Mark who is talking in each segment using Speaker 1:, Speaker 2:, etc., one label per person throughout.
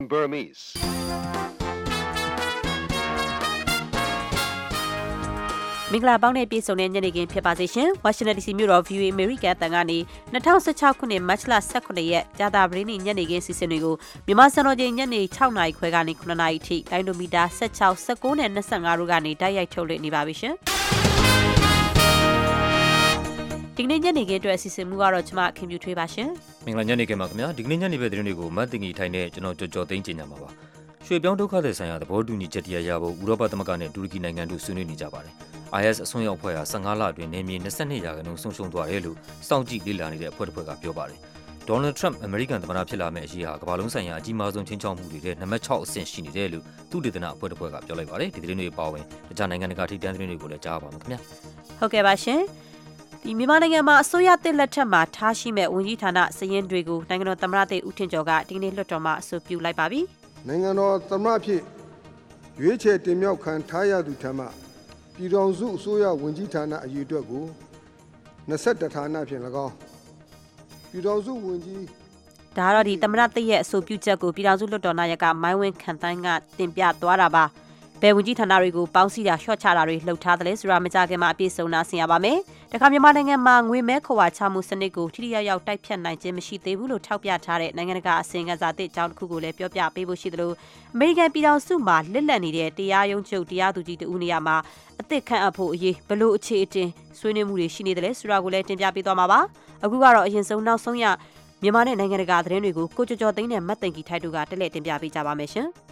Speaker 1: Burmese.
Speaker 2: မင်္ဂလာပေါင်းနဲ့ပြည်စုံတဲ့ညနေခင်းဖြစ်ပါစေရှင်။ Washington DC မြို့တော် VOA American တန်ကနေ2016ခုနှစ်မတ်လ18ရက်ကြာသပတေးနေ့ညနေခင်းစီစဉ်တွေကိုမြန်မာစံတော်ချိန်ညနေ6နာရီခွဲကနေ9နာရီထိဒိုင်ဒိုမီတာ16 19နဲ့25တို့ကနေတိုက်ရိုက်ထုတ်လွှင့်နေပါပြီရှင်။ဒီနေ့ညနေခင်းအတွက်အစီအစဉ်မူကတော့ကျွန်မခင်ဗျူထွေးပါရှင်
Speaker 3: ။မင်္ဂလာညနေခင်းပါခင်ဗျာ။ဒီကနေ့ညနေပဲသတင်းတွေကိုမတ်တင်ကြီးထိုင်နဲ့ကျွန်တော်ကြော်သိန်းကြီးညမှာပါ။ရွှေပြောင်းဒုက္ခသည်ဆိုင်ရာသဘောတူညီချက်တရားရဖို့ဥရောပသမဂ္ဂနဲ့တူရကီနိုင်ငံတို့ဆွေးနွေးနေကြပါတယ်။ IS အစွန်းရောက်အဖွဲ့ဟာ15လအတွင်းနေမြေ22ရာခိုင်နှုန်းဆုံးရှုံးသွားတယ်လို့စောင့်ကြည့်လေ့လာနေတဲ့အဖွဲ့တစ်ဖွဲ့ကပြောပါတယ်။ Donald Trump အမေရိကန်သမ္မတဖြစ်လာမယ့်အရေးဟာကမ္ဘာလုံးဆိုင်ရာအကြီးမားဆုံးချင်းချောက်မှုတွေထဲနံပါတ်6အဆင့်ရှိနေတယ်လို့သုတေသနအဖွဲ့တစ်ဖွဲ့ကပြောလိုက်ပါတယ်။ဒီသတင်းတွေပါဝင်တခြားနိုင်ငံတကာထိပ်တန်းသတင်းတွေကိုလည်းကြားပါမယ်ခင်ဗျာ
Speaker 2: ။ဟုတ်ကဲ့ပါရှင်။ဒီမြန်မာနိုင်ငံမှာအစိုးရတစ်လက်ထက်မှာထားရှိမဲ့ဝန်ကြီးဌာနစည်ရင်းတွေကိုနိုင်ငံတော်သမ္မတတေဦးထင်ကျော်ကဒီနေ့လွှတ်တော်မှာအဆိုပြုလိုက်ပါပြီ
Speaker 4: ။နိုင်ငံတော်သမ္မတဖြစ်ရွေးချယ်တင်မြှောက်ခံထားရသူထံမှပြည်ထောင်စုအစိုးရဝန်ကြီးဌာနအရေးအတွက်ကို21ဌာနဖြင့်၎င်းပြည်ထောင်စုဝန်ကြီး
Speaker 2: ဒါကတော့ဒီသမ္မတတရဲ့အဆိုပြုချက်ကိုပြည်ထောင်စုလွှတ်တော်နာယကမိုင်းဝင်းခန့်တိုင်းကတင်ပြသွားတာပါဘယ်ဝန်ကြီးဌာနတွေကိုပေါင်းစည်းတာရှော့ချတာတွေလှုပ်ထားတယ်လဲဆိုတာမကြခင်မှာအပြည့်စုံနာဆင်ရပါမယ်။တခါမြန်မာနိုင်ငံမှာငွေမဲခွာချမှုစနစ်ကိုထိထိရောက်ရောက်တိုက်ဖြတ်နိုင်ခြင်းမရှိသေးဘူးလို့ထောက်ပြထားတဲ့နိုင်ငံတကာအစီရင်ခံစာသစ်အကြောင်းတစ်ခုကိုလည်းပြောပြပေးဖို့ရှိသလိုအမေရိကန်ပြည်ထောင်စုမှာလက်လက်နေတဲ့တရားရုံးချုပ်တရားသူကြီးတဦးနေရာမှာအသစ်ခန့်အပ်ဖို့အရေးဘလို့အခြေအတင်ဆွေးနွေးမှုတွေရှိနေတယ်လဲဆိုတာကိုလည်းတင်ပြပေးသွားမှာပါ။အခုကတော့အရင်ဆုံးနောက်ဆုံးရမြန်မာနဲ့နိုင်ငံတကာသတင်းတွေကိုကိုကျော်ကျော်သိန်းနဲ့မတ်သိန်ကြီးထိုက်တို့ကတက်လက်တင်ပြပေးကြပါမယ်ရှင်။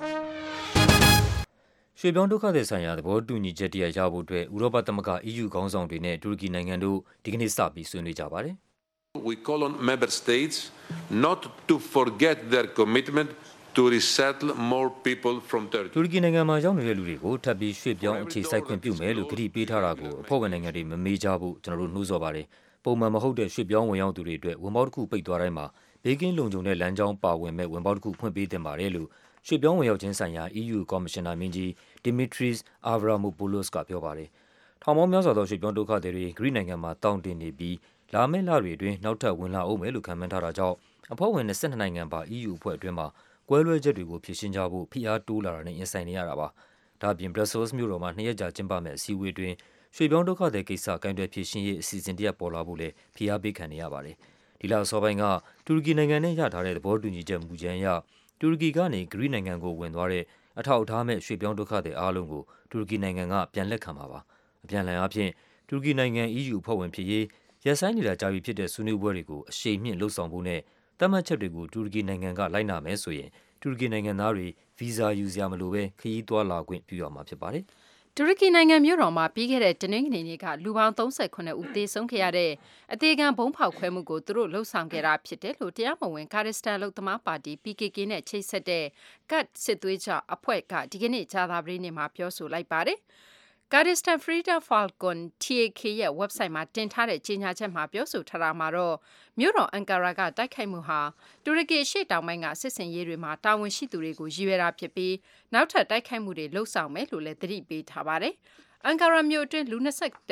Speaker 3: ရွှေပြောင်းဒုက္ခသည်ဆိုင်ရာသဘောတူညီချက်တရားရဖို့အတွက်ဥရောပသမဂ္ဂ EU ခေါင်းဆောင်တွေနဲ့တူရကီနိုင်ငံတို့ဒီကနေ့စပြီးဆွေးနွေးကြပါတယ်
Speaker 5: ။ We call on member states not to forget their commitment to resettle more people from Turkey.
Speaker 3: တူရကီနိုင်ငံမှာရောက်နေတဲ့လူတွေကိုထပ်ပြီးရွှေ့ပြောင်းအခြေစိုက်ခွင့်ပြုမယ်လို့ကတိပေးထားတာကိုအဖွဲ့ဝင်နိုင်ငံတွေမမေ့ကြဘူးကျွန်တော်တို့နှိုးဆော်ပါတယ်။ပုံမှန်မဟုတ်တဲ့ရွှေ့ပြောင်းဝင်ရောက်သူတွေအတွက်ဝင်ပေါက်တစ်ခုပိတ်သွားတိုင်းမှာဘေးကင်းလုံခြုံတဲ့လမ်းကြောင်းပါဝင်မဲ့ဝင်ပေါက်တစ်ခုဖွင့်ပေးတင်ပါတယ်လို့ရွှေ့ပြောင်းဝင်ရောက်ခြင်းဆိုင်ရာ EU ကော်မရှင်နာမင်းကြီး Dimitris Avramopoulos ကပြောပါတယ်။ထောင်ပေါင်းများစွာသောရွှေ့ပြောင်းဒုက္ခသည်တွေဂရိနိုင်ငံမှာတောင်းတင်နေပြီးလာမယ့်လတွေအတွင်းနောက်ထပ်ဝင်လာအောင်မယ်လို့ခန့်မှန်းထားတာကြောင့်အဖွဲ့ဝင်22နိုင်ငံပါ EU အဖွဲ့အတွင်းမှာကွဲလွဲချက်တွေကိုဖြေရှင်းကြဖို့ဖိအားတိုးလာတာနဲ့ရင်ဆိုင်နေရတာပါ။ဒါ့အပြင် Brussels မြို့တော်မှာ2ရက်ကြာကျင်းပမယ့်အစည်းအဝေးတွင်ရွှေ့ပြောင်းဒုက္ခသည်ကိစ္စကိုင်တွယ်ဖြေရှင်းရေးအစီအစဉ်တရပ်ပေါ်လာဖို့လည်းဖိအားပေးခံနေရပါတယ်။ဒီလအစောပိုင်းကတူရကီနိုင်ငံနဲ့ရထားတဲ့သဘောတူညီချက်မူကြမ်းအရတူရကီကနေဂရိနိုင်ငံကိုဝင်သွားတဲ့အထောက်အထားမဲ့ရွှေ့ပြောင်းဒုက္ခသည်အားလုံးကိုတူရကီနိုင်ငံကပြန်လက်ခံမှာပါ။အပြန်လှန်အားဖြင့်တူရကီနိုင်ငံ EU အဖွဲ့ဝင်ဖြစ်ရေးရပ်ဆိုင်းနေတာကြာပြီဖြစ်တဲ့ဆွေးနွေးပွဲတွေကိုအရှိန်မြင့်လှုပ်ဆောင်ဖို့နဲ့သတ်မှတ်ချက်တွေကိုတူရကီနိုင်ငံကလိုက်နာမယ်ဆိုရင်တူရကီနိုင်ငံသားတွေဗီဇာယူစရာမလိုဘဲခရီးသွားလာခွင့်ပြုရမှာဖြစ်ပါတယ်။
Speaker 6: တူရကီနိုင်ငံမြို့တော်မှာပြီးခဲ့တဲ့တနင်္ဂနွေနေ့ကလူပေါင်း38ဦးသေဆုံးခဲ့ရတဲ့အသေးခံဘုံဖောက်ခွဲမှုကိုသူတို့လှုပ်ဆောင်ခဲ့တာဖြစ်တယ်လို့တရားမဝင်ကာရစ်စတန်လုံသမားပါတီ PKK နဲ့ချိတ်ဆက်တဲ့ကတ်စစ်သွေးကြအဖွဲ့ကဒီကနေ့ကြာသပတေးနေ့မှာပြောဆိုလိုက်ပါတယ်။ Kurdistan Freedom Falcon TAK ရဲ့ website မှာတင်ထားတဲ့ကြေညာချက်မှာပြောဆိုထားတာမှာတော့မြို့တော်အန်ကာရာကတိုက်ခိုက်မှုဟာတူရကီအရှေ့တောင်ပိုင်းကစစ်စင်ရေးတွေမှာတာဝန်ရှိသူတွေကိုရည်ရွယ်တာဖြစ်ပြီးနောက်ထပ်တိုက်ခိုက်မှုတွေလှုပ်ဆောင်မယ်လို့လည်းသတိပေးထားပါတယ်။အန်ကာရာမြို့အတွင်းလူ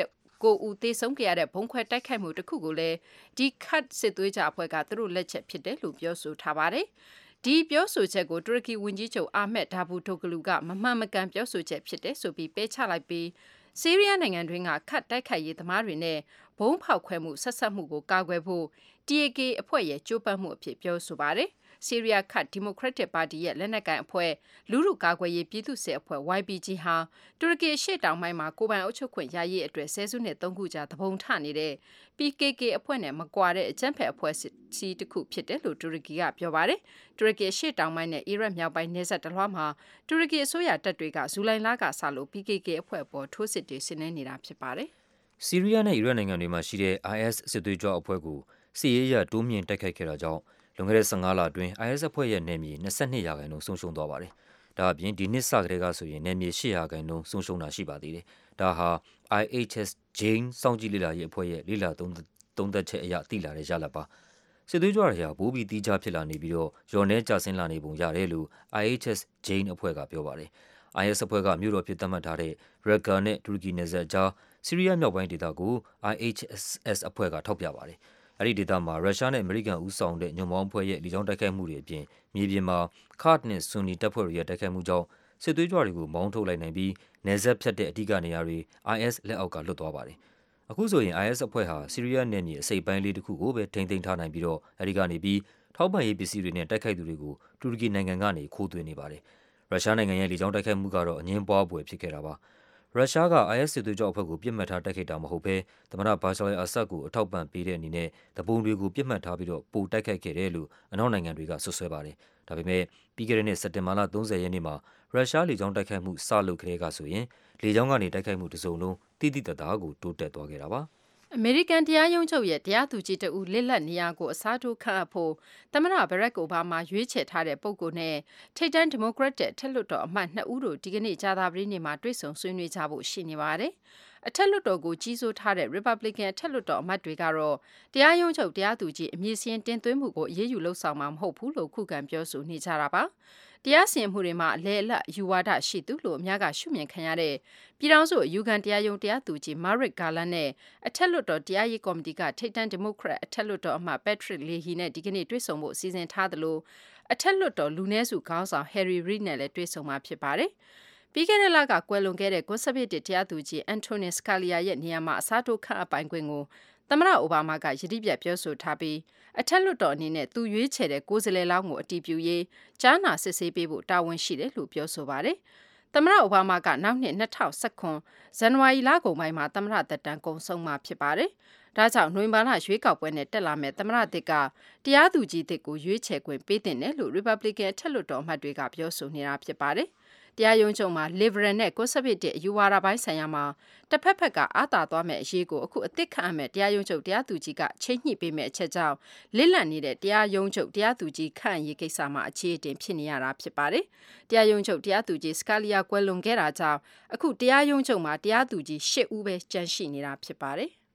Speaker 6: 29ဦးသေဆုံးခဲ့ရတဲ့ဘုံခွဲတိုက်ခိုက်မှုတစ်ခုကိုလည်းဒီခတ်စစ်သွေးကြအဖွဲ့ကသူတို့လက်ချက်ဖြစ်တယ်လို့ပြောဆိုထားပါတယ်။ဒီပြောဆိုချက်ကိုတူရကီဝန်ကြီးချုပ်အာမက်ဒါဘူတိုဂလူကမမှန်မကန်ပြောဆိုချက်ဖြစ်တယ်ဆိုပြီးပယ်ချလိုက်ပြီးဆီးရီးယားနိုင်ငံတွင်းကခတ်တိုက်ခိုက်ရေးသမားတွေနဲ့ဘုံဖောက်ခွဲမှုဆက်ဆက်မှုကိုကာကွယ်ဖို့ TAK အဖွဲ့ရဲ့ကြိုးပမ်းမှုအဖြစ်ပြောဆိုပါတယ်။ဆီးရီးယားခတ်ဒီမိုကရက်တစ်ပါတီရဲ့လက်နက်ကိုင်အဖွဲ့လူထုကာကွယ်ရေးပြည်သူ့စစ်အဖွဲ့ YPG ဟာတူရကီရှေ့တောင်ပိုင်းမှာကိုယ်ပိုင်အုပ်ချုပ်ခွင့်ရရေးအတွက်ဆယ်စုနှစ်3ခုကြာသဘုံထနေတဲ့ PKK အဖွဲ့နဲ့မကွာတဲ့အကြမ်းဖက်အဖွဲ့အစည်းတစ်ခုဖြစ်တယ်လို့တူရကီကပြောပါတယ်။တူရကီရှေ့တောင်ပိုင်းနဲ့အီရတ်မြောက်ပိုင်းနယ်စပ်တလွှားမှာတူရကီအစိုးရတပ်တွေကဇူလိုင်လကစလို့ PKK အဖွဲ့ပေါ်ထိုးစစ်တွေဆင်နွှဲနေတာဖြစ်ပါတယ်
Speaker 3: ။ဆီးရီးယားနဲ့အီရတ်နိုင်ငံတွေမှာရှိတဲ့ IS စစ်သွေးကြွအဖွဲ့ကိုစစ်ရေးအရတိုးမြင့်တိုက်ခိုက်ခဲ့တာကြောင့်လွန်ခဲ့တဲ့15လအတွင်း IS အဖွဲ့ရဲ့နယ်မြေ22ရာခိုင်နှုန်းဆုံးရှုံးသွားပါတယ်။ဒါအပြင်ဒီနှစ်စကတည်းကဆိုရင်နယ်မြေ8ရာခိုင်နှုန်းဆုံးရှုံးတာရှိပါသေးတယ်။ဒါဟာ IHS Jane စောင့်ကြည့်လေ့လာရေးအဖွဲ့ရဲ့လေ့လာသုံးသပ်ချက်အရသိလာတဲ့ရလဒ်ပါ။စစ်သွေးကြွတွေဟာပိုပြီးတီးခြားဖြစ်လာနေပြီးတော့ရော်နဲကျဆင်းလာနေပုံရတယ်လို့ IHS Jane အဖွဲ့ကပြောပါတယ်။ IS အဖွဲ့ကမြို့တော်ဖြစ်သတ်မှတ်ထားတဲ့ Raqqa နဲ့တူရကီနယ်စပ်ကြားဆီးရီးယားမြောက်ပိုင်းဒေသကို IHS အဖွဲ့ကထောက်ပြပါတယ်။အဲဒီဒေသမှာရုရှားနဲ့အမေရိကန်ဦးဆောင်တဲ့ညွန့်ပေါင်းအဖွဲ့ရဲ့လေကြောင်းတိုက်ခိုက်မှုတွေအပြင်မြေပြင်မှာကာ့ဒ်နဲ့ဆွန်နီတပ်ဖွဲ့တွေရဲ့တိုက်ခိုက်မှုကြောင့်စစ်သွေးကြွတွေကိုမောင်းထုတ်လိုက်နိုင်ပြီးနယ်စပ်ဖြတ်တဲ့အဓိကနေရာတွေ IS လက်အောက်ကလွတ်သွားပါတယ်။အခုဆိုရင် IS အဖွဲ့ဟာဆီးရီးယားနယ်မြေအစိပ်ပိုင်းလေးတစ်ခုကိုပဲထိန်းသိမ်းထားနိုင်ပြီးတော့အဲဒီကနေပြီးထောက်ပံ့ရေးပစ္စည်းတွေနဲ့တိုက်ခိုက်သူတွေကိုတူရကီနိုင်ငံကနေခိုးသွင်းနေပါတယ်။ရုရှားနိုင်ငံရဲ့လေကြောင်းတိုက်ခိုက်မှုကတော့အငြင်းပွားဖွယ်ဖြစ်ခဲ့တာပါ။ရုရှားက IS စစ်သွေးကြွအဖွဲ့ကိုပြစ်မှတ်ထားတိုက်ခိုက်တာမဟုတ်ဘဲသမ္မတဘာရှာအယ်အာဆတ်ကိုအထောက်ပံ့ပေးတဲ့အနေနဲ့တပုံတွေကိုပြစ်မှတ်ထားပြီးတော့ပိုတိုက်ခိုက်ခဲ့တယ်လို့အနောက်နိုင်ငံတွေကဆွဆွဲပါတယ်။ဒါပေမဲ့ပြီးခဲ့တဲ့နှစ်စက်တင်ဘာလ30ရက်နေ့မှာရုရှားလေကြောင်းတိုက်ခိုက်မှုစလုပ်ခဲ့တဲ့ကဆိုရင်လေကြောင်းကနေတိုက်ခိုက်မှုတစ်စုံလုံးတိတိတသားကိုတိုးတက်သွားခဲ့တာပါ
Speaker 6: ။အမေရိကန်တရားရုံးချုပ်ရဲ့တရားသူကြီးတဦးလစ်လပ်နေရာကိုအစားထိုးခန့်အပ်ဖို့သမ္မတဘရက်အိုဘားမားရွေးချယ်ထားတဲ့ပုဂ္ဂိုလ်နဲ့ထိပ်တန်းဒီမိုကရက်တစ်အထက်လွှတ်တော်အမတ်2ဦးတို့ဒီကနေ့ကြာသပတေးနေ့မှာတွေ့ဆုံဆွေးနွေးကြဖို့ရှိနေပါတယ်။အထက်လွှတ်တော်ကိုကြီးစိုးထားတဲ့ Republican အထက်လွှတ်တော်အမတ်တွေကတော့တရားရုံးချုပ်တရားသူကြီးအမည်စင်းတင်သွင်းမှုကိုအရေးယူလှုပ်ဆောင်မှာမဟုတ်ဘူးလို့ခုခံပြောဆိုနေကြတာပါ။တရားစီရင်မှုတွေမှာအလဲအလတ်ယူဝါဒရှိသူလို့အများကရှုမြင်ခံရတဲ့ပြည်ထောင်စုအယူခံတရားရုံးတရားသူကြီး Merrick Garland နဲ့အထက်လွှတ်တော်တရားရေးကော်မတီကထိပ်တန်းဒီမိုကရက်အထက်လွှတ်တော်အမတ် Patrick Leahy နဲ့ဒီကနေ့တွေ့ဆုံဖို့စီစဉ်ထားသလိုအထက်လွှတ်တော်လူနည်းစုခေါင်းဆောင် Harry Reid နဲ့လည်းတွေ့ဆုံမှာဖြစ်ပါတယ်။ပြီးခဲ့တဲ့လကကွယ်လွန်ခဲ့တဲ့ Conservative တရားသူကြီး Antonin Scalia ရဲ့နေရာမှာအစားထိုးခန့်အပ်ပိုင်ခွင့်ကိုသမ္မတအိုဘားမားကယတိပြတ်ပြောဆိုထားပြီးအထက်လွှတ်တော်အနေနဲ့သူရွေးချယ်တဲ့ကိုယ်စားလှယ်လောင်းကိုအတည်ပြုရေးကြားနာစစ်ဆေးပေးဖို့တာဝန်ရှိတယ်လို့ပြောဆိုပါတယ်။သမ္မတအိုဘားမားကနောက်နှစ်2019ဇန်နဝါရီလကုန်ပိုင်းမှာသမ္မတသက်တမ်းကုန်ဆုံးမှာဖြစ်ပါတယ်။ဒါကြောင့်နိုဝင်ဘာလရွေးကောက်ပွဲနဲ့တက်လာမဲ့သမ္မတသစ်ကတရားသူကြီးသစ်ကိုရွေးချယ်ခွင့်ပေးတဲ့တယ်လို့ Republican အထက်လွှတ်တော်အမတ်တွေကပြောဆိုနေတာဖြစ်ပါတယ်။တရားရုံးချုပ်မှာ Liberal နဲ့ Conservative အယူဝါဒပိုင်းဆိုင်ရာမှာတစ်ဖက်ဖက်ကအားသာသွားမဲ့အရေးကိုအခုအသစ်ခန့်အပ်မဲ့တရားရုံးချုပ်တရားသူကြီးကချိန်ညှိပေးမဲ့အချက်ကြောင့်လစ်လပ်နေတဲ့တရားရုံးချုပ်တရားသူကြီးခန့်အရေးကိစ္စမှာအခြေအတင်ဖြစ်နေရတာဖြစ်ပါတယ်။တရားရုံးချုပ်တရားသူကြီး Scalia ကွယ်လွန်ခဲ့တာကြောင့်အခုတရားရုံးချုပ်မှာတရားသူကြီး8ဦးပဲကျန်ရှိနေတာဖြစ်ပါတယ်။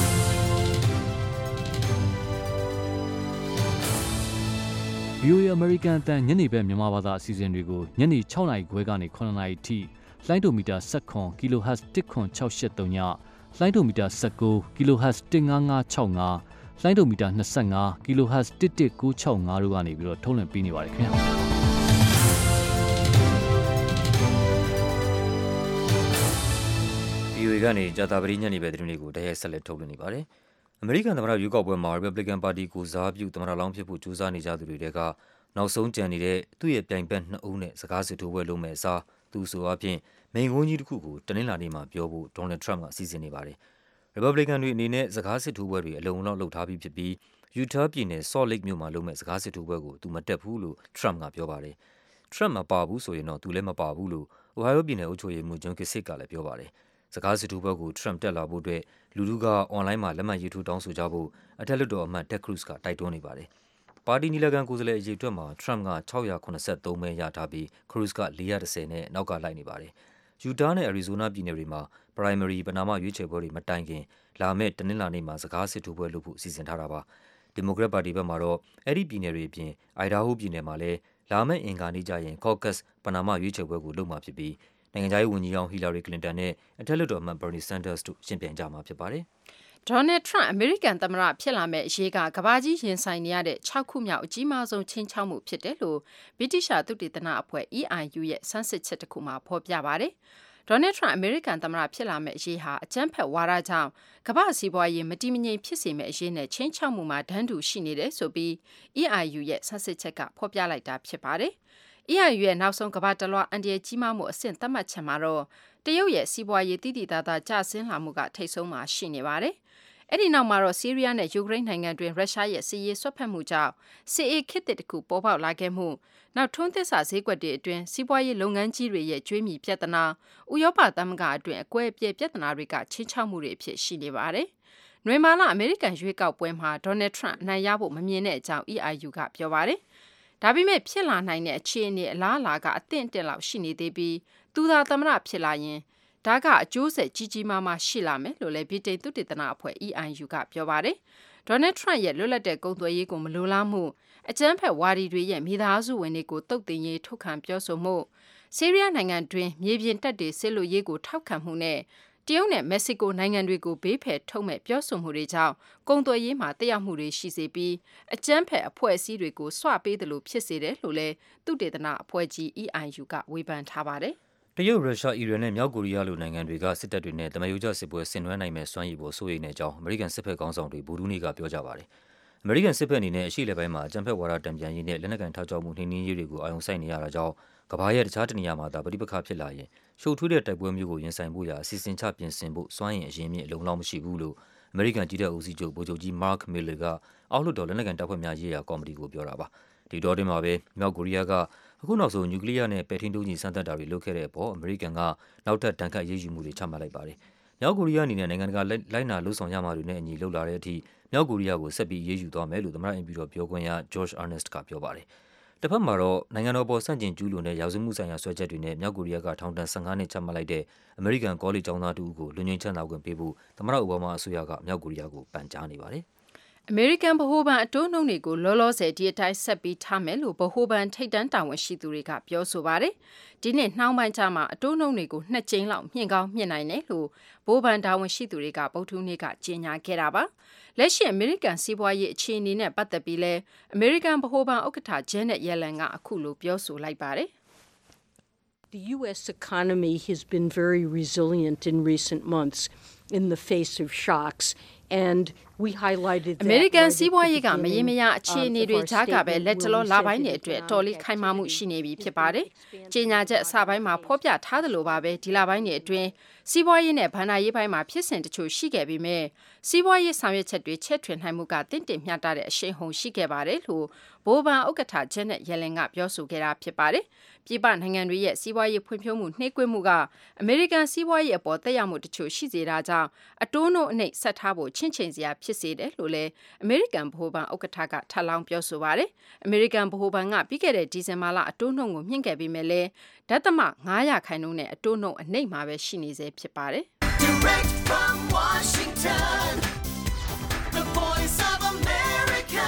Speaker 1: VOA American အတန်ညနေဘက်မြန်မာဘာသာအစီအစဉ်တွေကိုညနေ6နာရီခွဲကနေ9နာရီထိလိုင်းဒိုမီတာ19 kHz 10683ညလိုင်းဒိုမီတာ19 kHz 15565လိုင်းဒိုမီတာ25 kHz 11965တို့ကနေပြီးတော့ထုတ်လွှင့်ပေးနေပါတယ်ခင်ဗျာ
Speaker 3: VOA ကနေကြာသပတေးညနေပဲသတင်းတွေကိုတရဲဆက်လက်ထုတ်လွှင့်နေပါတယ်အမေရိကန်သမ္မတရွေးကောက်ပွဲမှာ Republican ပါတီကိုစားပြုသမ္မတလောင်းဖြစ်ဖို့ကြိုးစားနေကြသူတွေကနောက်ဆုံးကြံနေတဲ့သူ့ရဲ့ပြိုင်ဘက်2ဦးနဲ့စကားစစ်ထိုးပွဲလုပ်မဲ့အစားသူဆိုအပြင်မိန်ကုန်းကြီးတစ်ခုကိုတနင်္လာနေ့မှာပြောဖို့ Donald Trump ကစီစဉ်နေပါတယ်။ Republican တွေအနေနဲ့စကားစစ်ထိုးပွဲတွေအလုံအလောက်လုပ်ထားပြီးဖြစ်ပြီး Utah ပြည်နယ် Salt Lake မြို့မှာလုပ်မဲ့စကားစစ်ထိုးပွဲကိုသူမတက်ဘူးလို့ Trump ကပြောပါတယ်။ Trump မပါဘူးဆိုရင်တော့သူလည်းမပါဘူးလို့ Ohio ပြည်နယ်အုပ်ချုပ်ရေးမှူး John Kasich ကလည်းပြောပါတယ်။စကားစစ်ထိုးပွဲကို Trump တက်လာဖို့အတွက်လူထုကအွန်လိုင်းမှာလက်မှတ်ရေးထိုးတောင်းဆိုကြဖို့အထက်လွှတ်တော်အမတ် Ted Cruz ကတိုက်တွန်းနေပါတယ်။ပါတီညီလာခံကိုယ်စားလှယ်အရေအတွက်မှာ Trump က683မဲရထားပြီး Cruz က410နဲ့နောက်ကလိုက်နေပါတယ်။ Utah နဲ့ Arizona ပြည်နယ်တွေမှာ primary ပဏာမရွေးချယ်ပွဲတွေမတိုင်ခင်လာမယ့်တနင်္လာနေ့မှာစကားစစ်ထိုးပွဲလုပ်ဖို့စီစဉ်ထားတာပါ။ Democrat ပါတီဘက်မှာတော့အဲ့ဒီပြည်နယ်တွေအပြင် Idaho ပြည်နယ်မှာလည်းလာမယ့်အင်္ဂါနေ့ကျရင် Caucus ပဏာမရွေးချယ်ပွဲကိုလုပ်မှာဖြစ်ပြီးနိုင်ငံခြားရေးဝန်ကြီးဟောင်း Hillary Clinton နဲ့အထက်လွှတ်တော်အမတ် Bernie Sanders တို့ရှင်းပြကြမှာဖြစ်ပါတယ်
Speaker 6: ။ Donald Trump အမေရိကန်သမ္မတဖြစ်လာမယ့်အရေးကကမ္ဘာကြီးရင်ဆိုင်နေရတဲ့6ခုမြောက်အကြီးမားဆုံးခြိမ်းခြောက်မှုဖြစ်တယ်လို့ဗြိတိရှသုတေသနအဖွဲ့ EIU ရဲ့စမ်းစစ်ချက်တစ်ခုမှာဖော်ပြပါတယ်။ Donald Trump အမေရိကန်သမ္မတဖြစ်လာမယ့်အရေးဟာအကြမ်းဖက်ဝါဒကြောင့်ကမ္ဘာစီးပွားရေးမတည်မငြိမ်ဖြစ်စေမယ့်အရေးနဲ့ခြိမ်းခြောက်မှုမှာတန်းတူရှိနေတယ်ဆိုပြီး EIU ရဲ့စမ်းစစ်ချက်ကဖော်ပြလိုက်တာဖြစ်ပါတယ်။ EIU ရဲ့နောက်ဆုံးကမ္ဘာတလွှားအန်ဒီရဲ့ကြီးမားမှုအဆင့်သတ်မှတ်ချက်မှာတော့တရုတ်ရဲ့စီးပွားရေးတည်တည်သားသားကျဆင်းလာမှုကထိပ်ဆုံးမှာရှိနေပါတယ်။အဲ့ဒီနောက်မှာတော့ဆီးရီးယားနဲ့ယူကရိန်းနိုင်ငံတွင်ရုရှားရဲ့စစ်ရေးဆွတ်ဖက်မှုကြောင့်စစ်အေးခေတ်တစ်ခုပေါ်ပေါက်လာခဲ့မှုနောက်ထွန်းသစ်စာဈေးကွက်တွေအတွင်းစီးပွားရေးလုပ်ငန်းကြီးတွေရဲ့ကျွေးမြီပြဿနာဥရောပသမဂ္ဂအတွင်းအကွဲအပြဲပြဿနာတွေကချင်းချောက်မှုတွေအဖြစ်ရှိနေပါတယ်။နွေမာလအမေရိကန်ရွေးကောက်ပွဲမှာ Donald Trump အနိုင်ရဖို့မမြင်တဲ့အကြောင်း EIU ကပြောပါတယ်။ဒါပေမဲ့ဖြစ်လာနိုင်တဲ့အခြေအနေအလားအလာကအသင့်အတင့်လောက်ရှိနေသေးပြီးသူသာသမ္မတဖြစ်လာရင်ဒါကအကျိုးဆက်ကြီးကြီးမားမားရှိလာမယ်လို့လည်းဗြိတိန်သုတေသနအဖွဲ့ EIU ကပြောပါတယ်။ Donald Trump ရဲ့လွတ်လပ်တဲ့ကုန်သွယ်ရေးကိုမလိုလားမှုအကြမ်းဖက်ဝါဒီတွေရဲ့မိသားစုဝင်တွေကိုတုတ်တင်ရေးထုတ်ခံပြောဆိုမှုဆီးရီးယားနိုင်ငံတွင်းမြေပြင်တပ်တွေဆစ်လို့ရေးကိုထောက်ခံမှုနဲ့တရုတ်နဲ့မက္ကဆီကိုနိုင်ငံတွေကိုဘေးဖယ်ထုတ်မဲ့ပြောဆိုမှုတွေကြောင့်ကုန်သွယ်ရေးမှာတက်ရောက်မှုတွေရှိစေပြီးအကြမ်းဖက်အဖွဲ့အစည်းတွေကိုဆွပေးတယ်လို့ဖြစ်စေတယ်လို့လည်းသုတေသနအဖွဲ့ကြီး EIU ကဝေဖန်ထားပါတယ်
Speaker 3: တရုတ်ရုရှားအီရန်နဲ့မြောက်ကိုရီးယားလိုနိုင်ငံတွေကစစ်တပ်တွေနဲ့တမန်ရိုးကျစစ်ပွဲဆင်နွှဲနိုင်မဲ့စွမ်းရည်ပေါ်စိုးရိမ်တဲ့အကြောင်းအမေရိကန်စစ်ဘက်ခေါင်းဆောင်တွေဗုဒ္ဓဟူးနေ့ကပြောကြပါတယ်အမေရိကန်စစ်ဘက်အနေနဲ့အရှေ့လက်ပိုင်းမှာအကြမ်းဖက်ဝါဒတံပြန်ရေးနဲ့လက်နက်ကန်ထောက်ချမှုနှိမ်နင်းရေးတွေကိုအာရုံစိုက်နေရတာကြောင့်ကမ္ဘာရဲ့တခြားတနေရာမှာသာပဋိပက္ခဖြစ်လာရင်ရှုပ်ထွေးတဲ့တိုက်ပွဲမျိုးကိုရင်ဆိုင်ဖို့ရာအစီအစဉ်ချပြင်ဆင်ဖို့စွမ်းရည်အရင်းမြစ်အလုံလောက်မရှိဘူးလို့အမေရိကန်ကြီးတပ်ဦးစီးချုပ်ဗိုလ်ချုပ်ကြီး Mark Milley ကအောက်လွှတ်တော်လက်နက်ကန်တပ်ဖွဲ့များရေးရာကော်မတီကိုပြောတာပါဒီတော့တင်မှာပဲမြောက်ကိုရီးယားကအခုနောက်ဆုံးနျူကလ িয়ার နဲ့ပဲ့ထိန်းဒုံးကျည်စမ်းသပ်တာတွေလုပ်ခဲ့တဲ့အပေါ်အမေရိကန်ကနောက်ထပ်တန်ခတ်အရေးယူမှုတွေချမှတ်လိုက်ပါတယ်မြောက်ကိုရီးယားအနေနဲ့နိုင်ငံတကာလိုက်နာလှုပ်ဆောင်ရမှာတွေနဲ့အညီလှုပ်လာတဲ့အထိမြောက်ကိုရီးယားကိုဆက်ပြီးအရေးယူသွားမယ်လို့သမ္မတအိမ်ဖြူတော်ပြောခွင့်ရ George Earnest ကပြောပါတယ်တစ်ဖက်မှာတော့နိုင်ငံတော်ပေါ်ဆန့်ကျင်ကျူးလွန်တဲ့ရာဇဝတ်မှုဆိုင်ရာဆွဲချက်တွေနဲ့မြောက်ကိုရီးယားကထောင်ဒဏ်15နှစ်ချမှတ်လိုက်တဲ့အမေရိကန်ကောလိပ်ကျောင်းသားတူကိုလွတ်ငြိမ်းချမ်းသာခွင့်ပေးဖို့သမ္မတအိုဘားမားအစိုးရကမြောက်ကိုရီးယားကိုပန်ကြားနေပါတယ်
Speaker 6: အမေရိကန်ဗဟိုဘဏ်အတိုးနှုန်းတွေကိုလောလောဆယ်ဒီအတိုင်းဆက်ပြီးထားမယ်လို့ဗဟိုဘဏ်ထိပ်တန်းတာဝန်ရှိသူတွေကပြောဆိုပါတယ်။ဒီနှစ်နှောင်းပိုင်းကျမှအတိုးနှုန်းတွေကို2ကြိမ်လောက်မြင့်ကောင်းမြင့်နိုင်တယ်လို့ဗဟိုဘဏ်တာဝန်ရှိသူတွေကဗုဒ္ဓဟူးနေ့ကကြေညာခဲ့တာပါ။လက်ရှိအမေရိကန်စီးပွားရေးအခြေအနေနဲ့ပတ်သက်ပြီးလဲအမေရိကန်ဗဟိုဘဏ်ဥက္ကဋ္ဌ Janet Yellen ကအခုလိုပြောဆိုလိုက်ပါတယ်။
Speaker 7: The U.S. economy has been very resilient in recent months in the face of shocks. And we highlighted that
Speaker 6: အမေရိကန်စီးပွားရေးကမရေမရအခြေအနေတွေကြားကပဲလက်တလောလပိုင်းတွေအတွက်တော်လေးခိုင်မာမှုရှိနေပြီဖြစ်ပါတယ်။ကြေညာချက်အစပိုင်းမှာဖော်ပြထားသလိုပါပဲဒီလပိုင်းတွေအတွင်းစီးပွားရေးနဲ့ဗဏ္ဍာရေးပိုင်းမှာဖြစ်စဉ်တချို့ရှိခဲ့ပြီးမြဲစီးပွားရေးဆောင်ရွက်ချက်တွေချဲ့ထွင်နိုင်မှုကတင့်တယ်မျှတတဲ့အရှိန်ဟုန်ရှိခဲ့ပါတယ်လို့ဗဟိုဘဏ်ဥက္ကဋ္ဌ Janet Yellen ကပြောဆိုခဲ့တာဖြစ်ပါတယ်။ပြည်ပနိုင်ငံတွေရဲ့စီးပွားရေးဖွံ့ဖြိုးမှုနှေးကွေးမှုကအမေရိကန်စီးပွားရေးအပေါ်သက်ရောက်မှုတချို့ရှိစေတာကြောင့်အတိုးနှုန်းအနှိပ်ဆက်ထားဖို့ချင့်ချိန်စရာဖြစ်စေတယ်လို့လည်းအမေရိကန်ဗဟိုဘဏ်ဥက္ကဋ္ဌကထပ်လောင်းပြောဆိုပါတယ်။အမေရိကန်ဗဟိုဘဏ်ကပြီးခဲ့တဲ့ဒီဇင်ဘာလအတိုးနှုန်းကိုမြင့်ခဲ့ပြီးမြဲလဲ0.5%နဲ့အတိုးနှုန်းအနှိပ်မှာပဲရှိနေစေဖြစ်ပါတယ်။ Direct from Washington, the Voice of America,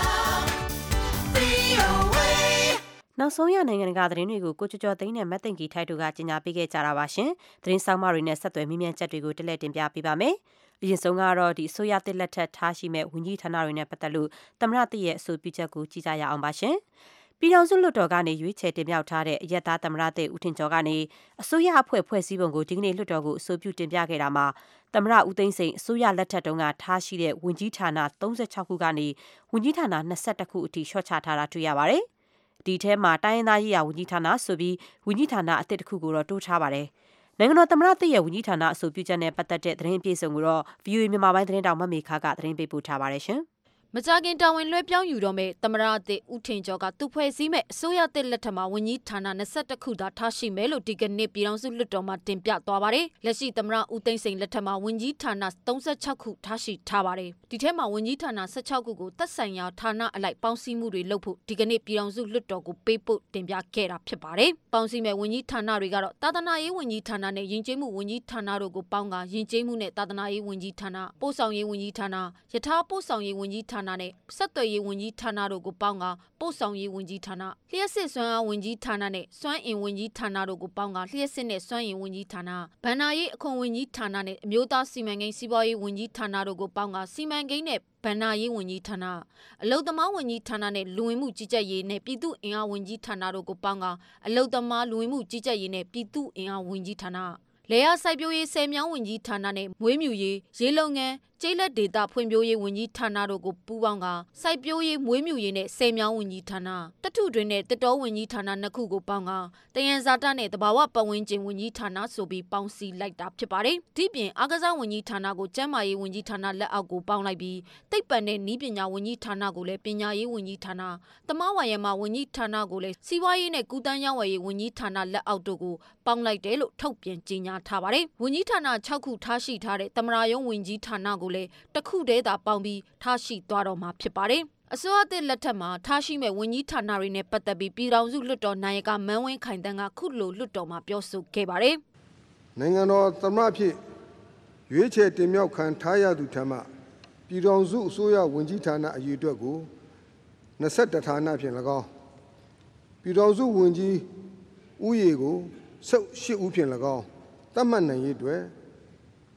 Speaker 2: VOA နောက်ဆုံးရနိုင်ငံတကာသတင်းတွေကိုကိုကျော်သိန်းနဲ့မတ်သိင်ကြီးထိုက်တို့ကကြီးညာပေးခဲ့ကြတာပါရှင်။သတင်းဆောင်မတွေနဲ့ဆက်သွယ်မိမြန်ချက်တွေကိုတက်လက်တင်ပြပေးပါမယ်။အရင်ဆုံးကတော့ဒီဆိုရတစ်လက်ထက်ထားရှိမဲ့ဝန်ကြီးဌာနတွေနဲ့ပတ်သက်လို့သမ္မတတရဲ့အဆိုပြုချက်ကိုကြည့်ကြရအောင်ပါရှင်။ပြည်ထောင်စုလွှတ်တော်ကနေရွေးချယ်တင်မြှောက်ထားတဲ့အရက်သားသမ္မတဦးထင်ကျော်ကနေအစိုးရအဖွဲ့ဖွဲ့စည်းပုံကိုဒီကနေ့လွှတ်တော်ကိုအဆိုပြုတင်ပြခဲ့တာမှာသမ္မတဦးသိန်းစိန်အစိုးရလက်ထက်တုန်းကထားရှိတဲ့ဝန်ကြီးဌာန36ခုကနေဝန်ကြီးဌာန22ခုအထိလျှော့ချထားတာတွေ့ရပါတယ်။ဒီထဲမှာတိုင်းရင်းသားရေးရာဝန်ကြီးဌာနဆိုပြီးဝန်ကြီးဌာနအသစ်တစ်ခုကိုတော့တိုးထားပါတယ်။နိုင်ငံတော်သမ္မတရဲ့ဝန်ကြီးဌာနအဆိုပြုချက်နဲ့ပတ်သက်တဲ့သတင်းအပြည့်အစုံကိုတော့ VOA မြန်မာပိုင်းသတင်းတောင်မမေခကသတင်းပေးပို့ထားပါတယ်ရှင်။
Speaker 8: မကြာခင်တာဝန်လွှဲပြောင်းယူတော့မဲ့သမ္မတသစ်ဦးထင်ကျော်ကသူဖွဲ့စည်းမဲ့အစိုးရသစ်လက်ထက်မှာဝန်ကြီးဌာန22ခုသာထားရှိမယ်လို့ဒီကနေ့ပြည်ထောင်စုလွှတ်တော်မှာတင်ပြသွားပါတယ်။လက်ရှိသမ္မတဦးသိန်းစိန်လက်ထက်မှာဝန်ကြီးဌာန36ခုထားရှိထားပါတယ်။ဒီထဲမှာဝန်ကြီးဌာန16ခုကိုသက်ဆိုင်ရာဌာနအလိုက်ပေါင်းစည်းမှုတွေလုပ်ဖို့ဒီကနေ့ပြည်ထောင်စုလွှတ်တော်ကိုပေးပို့တင်ပြခဲ့တာဖြစ်ပါတယ်။ပေါင်းစည်းမဲ့ဝန်ကြီးဌာနတွေကတော့သာသနာရေးဝန်ကြီးဌာနနဲ့ယဉ်ကျေးမှုဝန်ကြီးဌာနတို့ကိုပေါင်းကယဉ်ကျေးမှုနဲ့သာသနာရေးဝန်ကြီးဌာနပို့ဆောင်ရေးဝန်ကြီးဌာနယထာပို့ဆောင်ရေးဝန်ကြီးဌာနနဲ့ဆက်သွယ်ရေးဝန်ကြီးဌာနတို့ကိုပေါင်းကပို့ဆောင်ရေးဝန်ကြီးဌာနလျှက်စစ်စွမ်းအားဝန်ကြီးဌာနနဲ့စွမ်းအင်ဝန်ကြီးဌာနတို့ကိုပေါင်းကလျှက်စစ်နဲ့စွမ်းအင်ဝန်ကြီးဌာနဗဏ္ဍာရေးအခွန်ဝန်ကြီးဌာနနဲ့အမျိုးသားစီမံကိန်းစီးပွားရေးဝန်ကြီးဌာနတို့ကိုပေါင်းကစီမံကိန်းနဲ့ဗဏ္ဍာရေးဝန်ကြီးဌာနအလုံသမားဝန်ကြီးဌာနနဲ့လူဝင်မှုကြီးကြပ်ရေးနဲ့ပြည်သူ့အင်အားဝန်ကြီးဌာနတို့ကိုပေါင်းကအလုံသမားလူဝင်မှုကြီးကြပ်ရေးနဲ့ပြည်သူ့အင်အားဝန်ကြီးဌာနလေယာစိုက်ပျိုးရေးဆယ်မြောင်းဝန်ကြီးဌာနနဲ့မွေးမြူရေးရေလုံငန်းကျေးလက်ဒေသဖွံ့ဖြိုးရေးဝန်ကြီးဌာနတို့ကိုပူးပေါင်းကစိုက်ပျိုးရေးမွေးမြူရေးနဲ့ဆယ်မြောင်းဝန်ကြီးဌာနတထုတွင်နဲ့တတော်ဝန်ကြီးဌာနနှစ်ခုကိုပေါင်းကတယံဇာတနဲ့တဘာဝပတ်ဝန်းကျင်ဝန်ကြီးဌာနဆိုပြီးပေါင်းစည်းလိုက်တာဖြစ်ပါတယ်။ဒီပြင်အားကစားဝန်ကြီးဌာနကိုကျန်းမာရေးဝန်ကြီးဌာနလက်အောက်ကိုပေါင်းလိုက်ပြီးသိပ္ပံနဲ့နည်းပညာဝန်ကြီးဌာနကိုလည်းပညာရေးဝန်ကြီးဌာနတမဝါယမဝန်ကြီးဌာနကိုလည်းစီးပွားရေးနဲ့ကုသန်းရောင်းဝယ်ရေးဝန်ကြီးဌာနလက်အောက်တို့ကိုပေါင်းလိုက်တယ်လို့ထုတ်ပြန်ကြေညာထားပါတယ်။ဝန်ကြီးဌာန6ခုထားရှိထားတဲ့သမ္မတရုံးဝန်ကြီးဌာနကိုလည်းတစ်ခုတည်းသာပေါင်းပြီးထားရှိသွားတော့မှာဖြစ်ပါတယ်။အစိုးရသစ်လက်ထက်မှာထားရှိမဲ့ဝန်ကြီးဌာနတွေနဲ့ပတ်သက်ပြီးပြည်ထောင်စုလွှတ်တော်နိုင်ကမန်းဝင်းခိုင်တန်းကခုလိုလွှတ်တော်မှာပြောဆိုခဲ့ပါတယ်
Speaker 4: ။နိုင်ငံတော်သမ္မတဖြစ်ရွေးချယ်တင်မြှောက်ခံထားရသူထံမှပြည်ထောင်စုအစိုးရဝန်ကြီးဌာနအရေးအတွက်ကို21ဌာနဖြင့်၎င်းပြည်ထောင်စုဝန်ကြီးဥယေကို18ဦးဖြင့်၎င်းသတ်မှတ်နိုင်ရေးအတွက်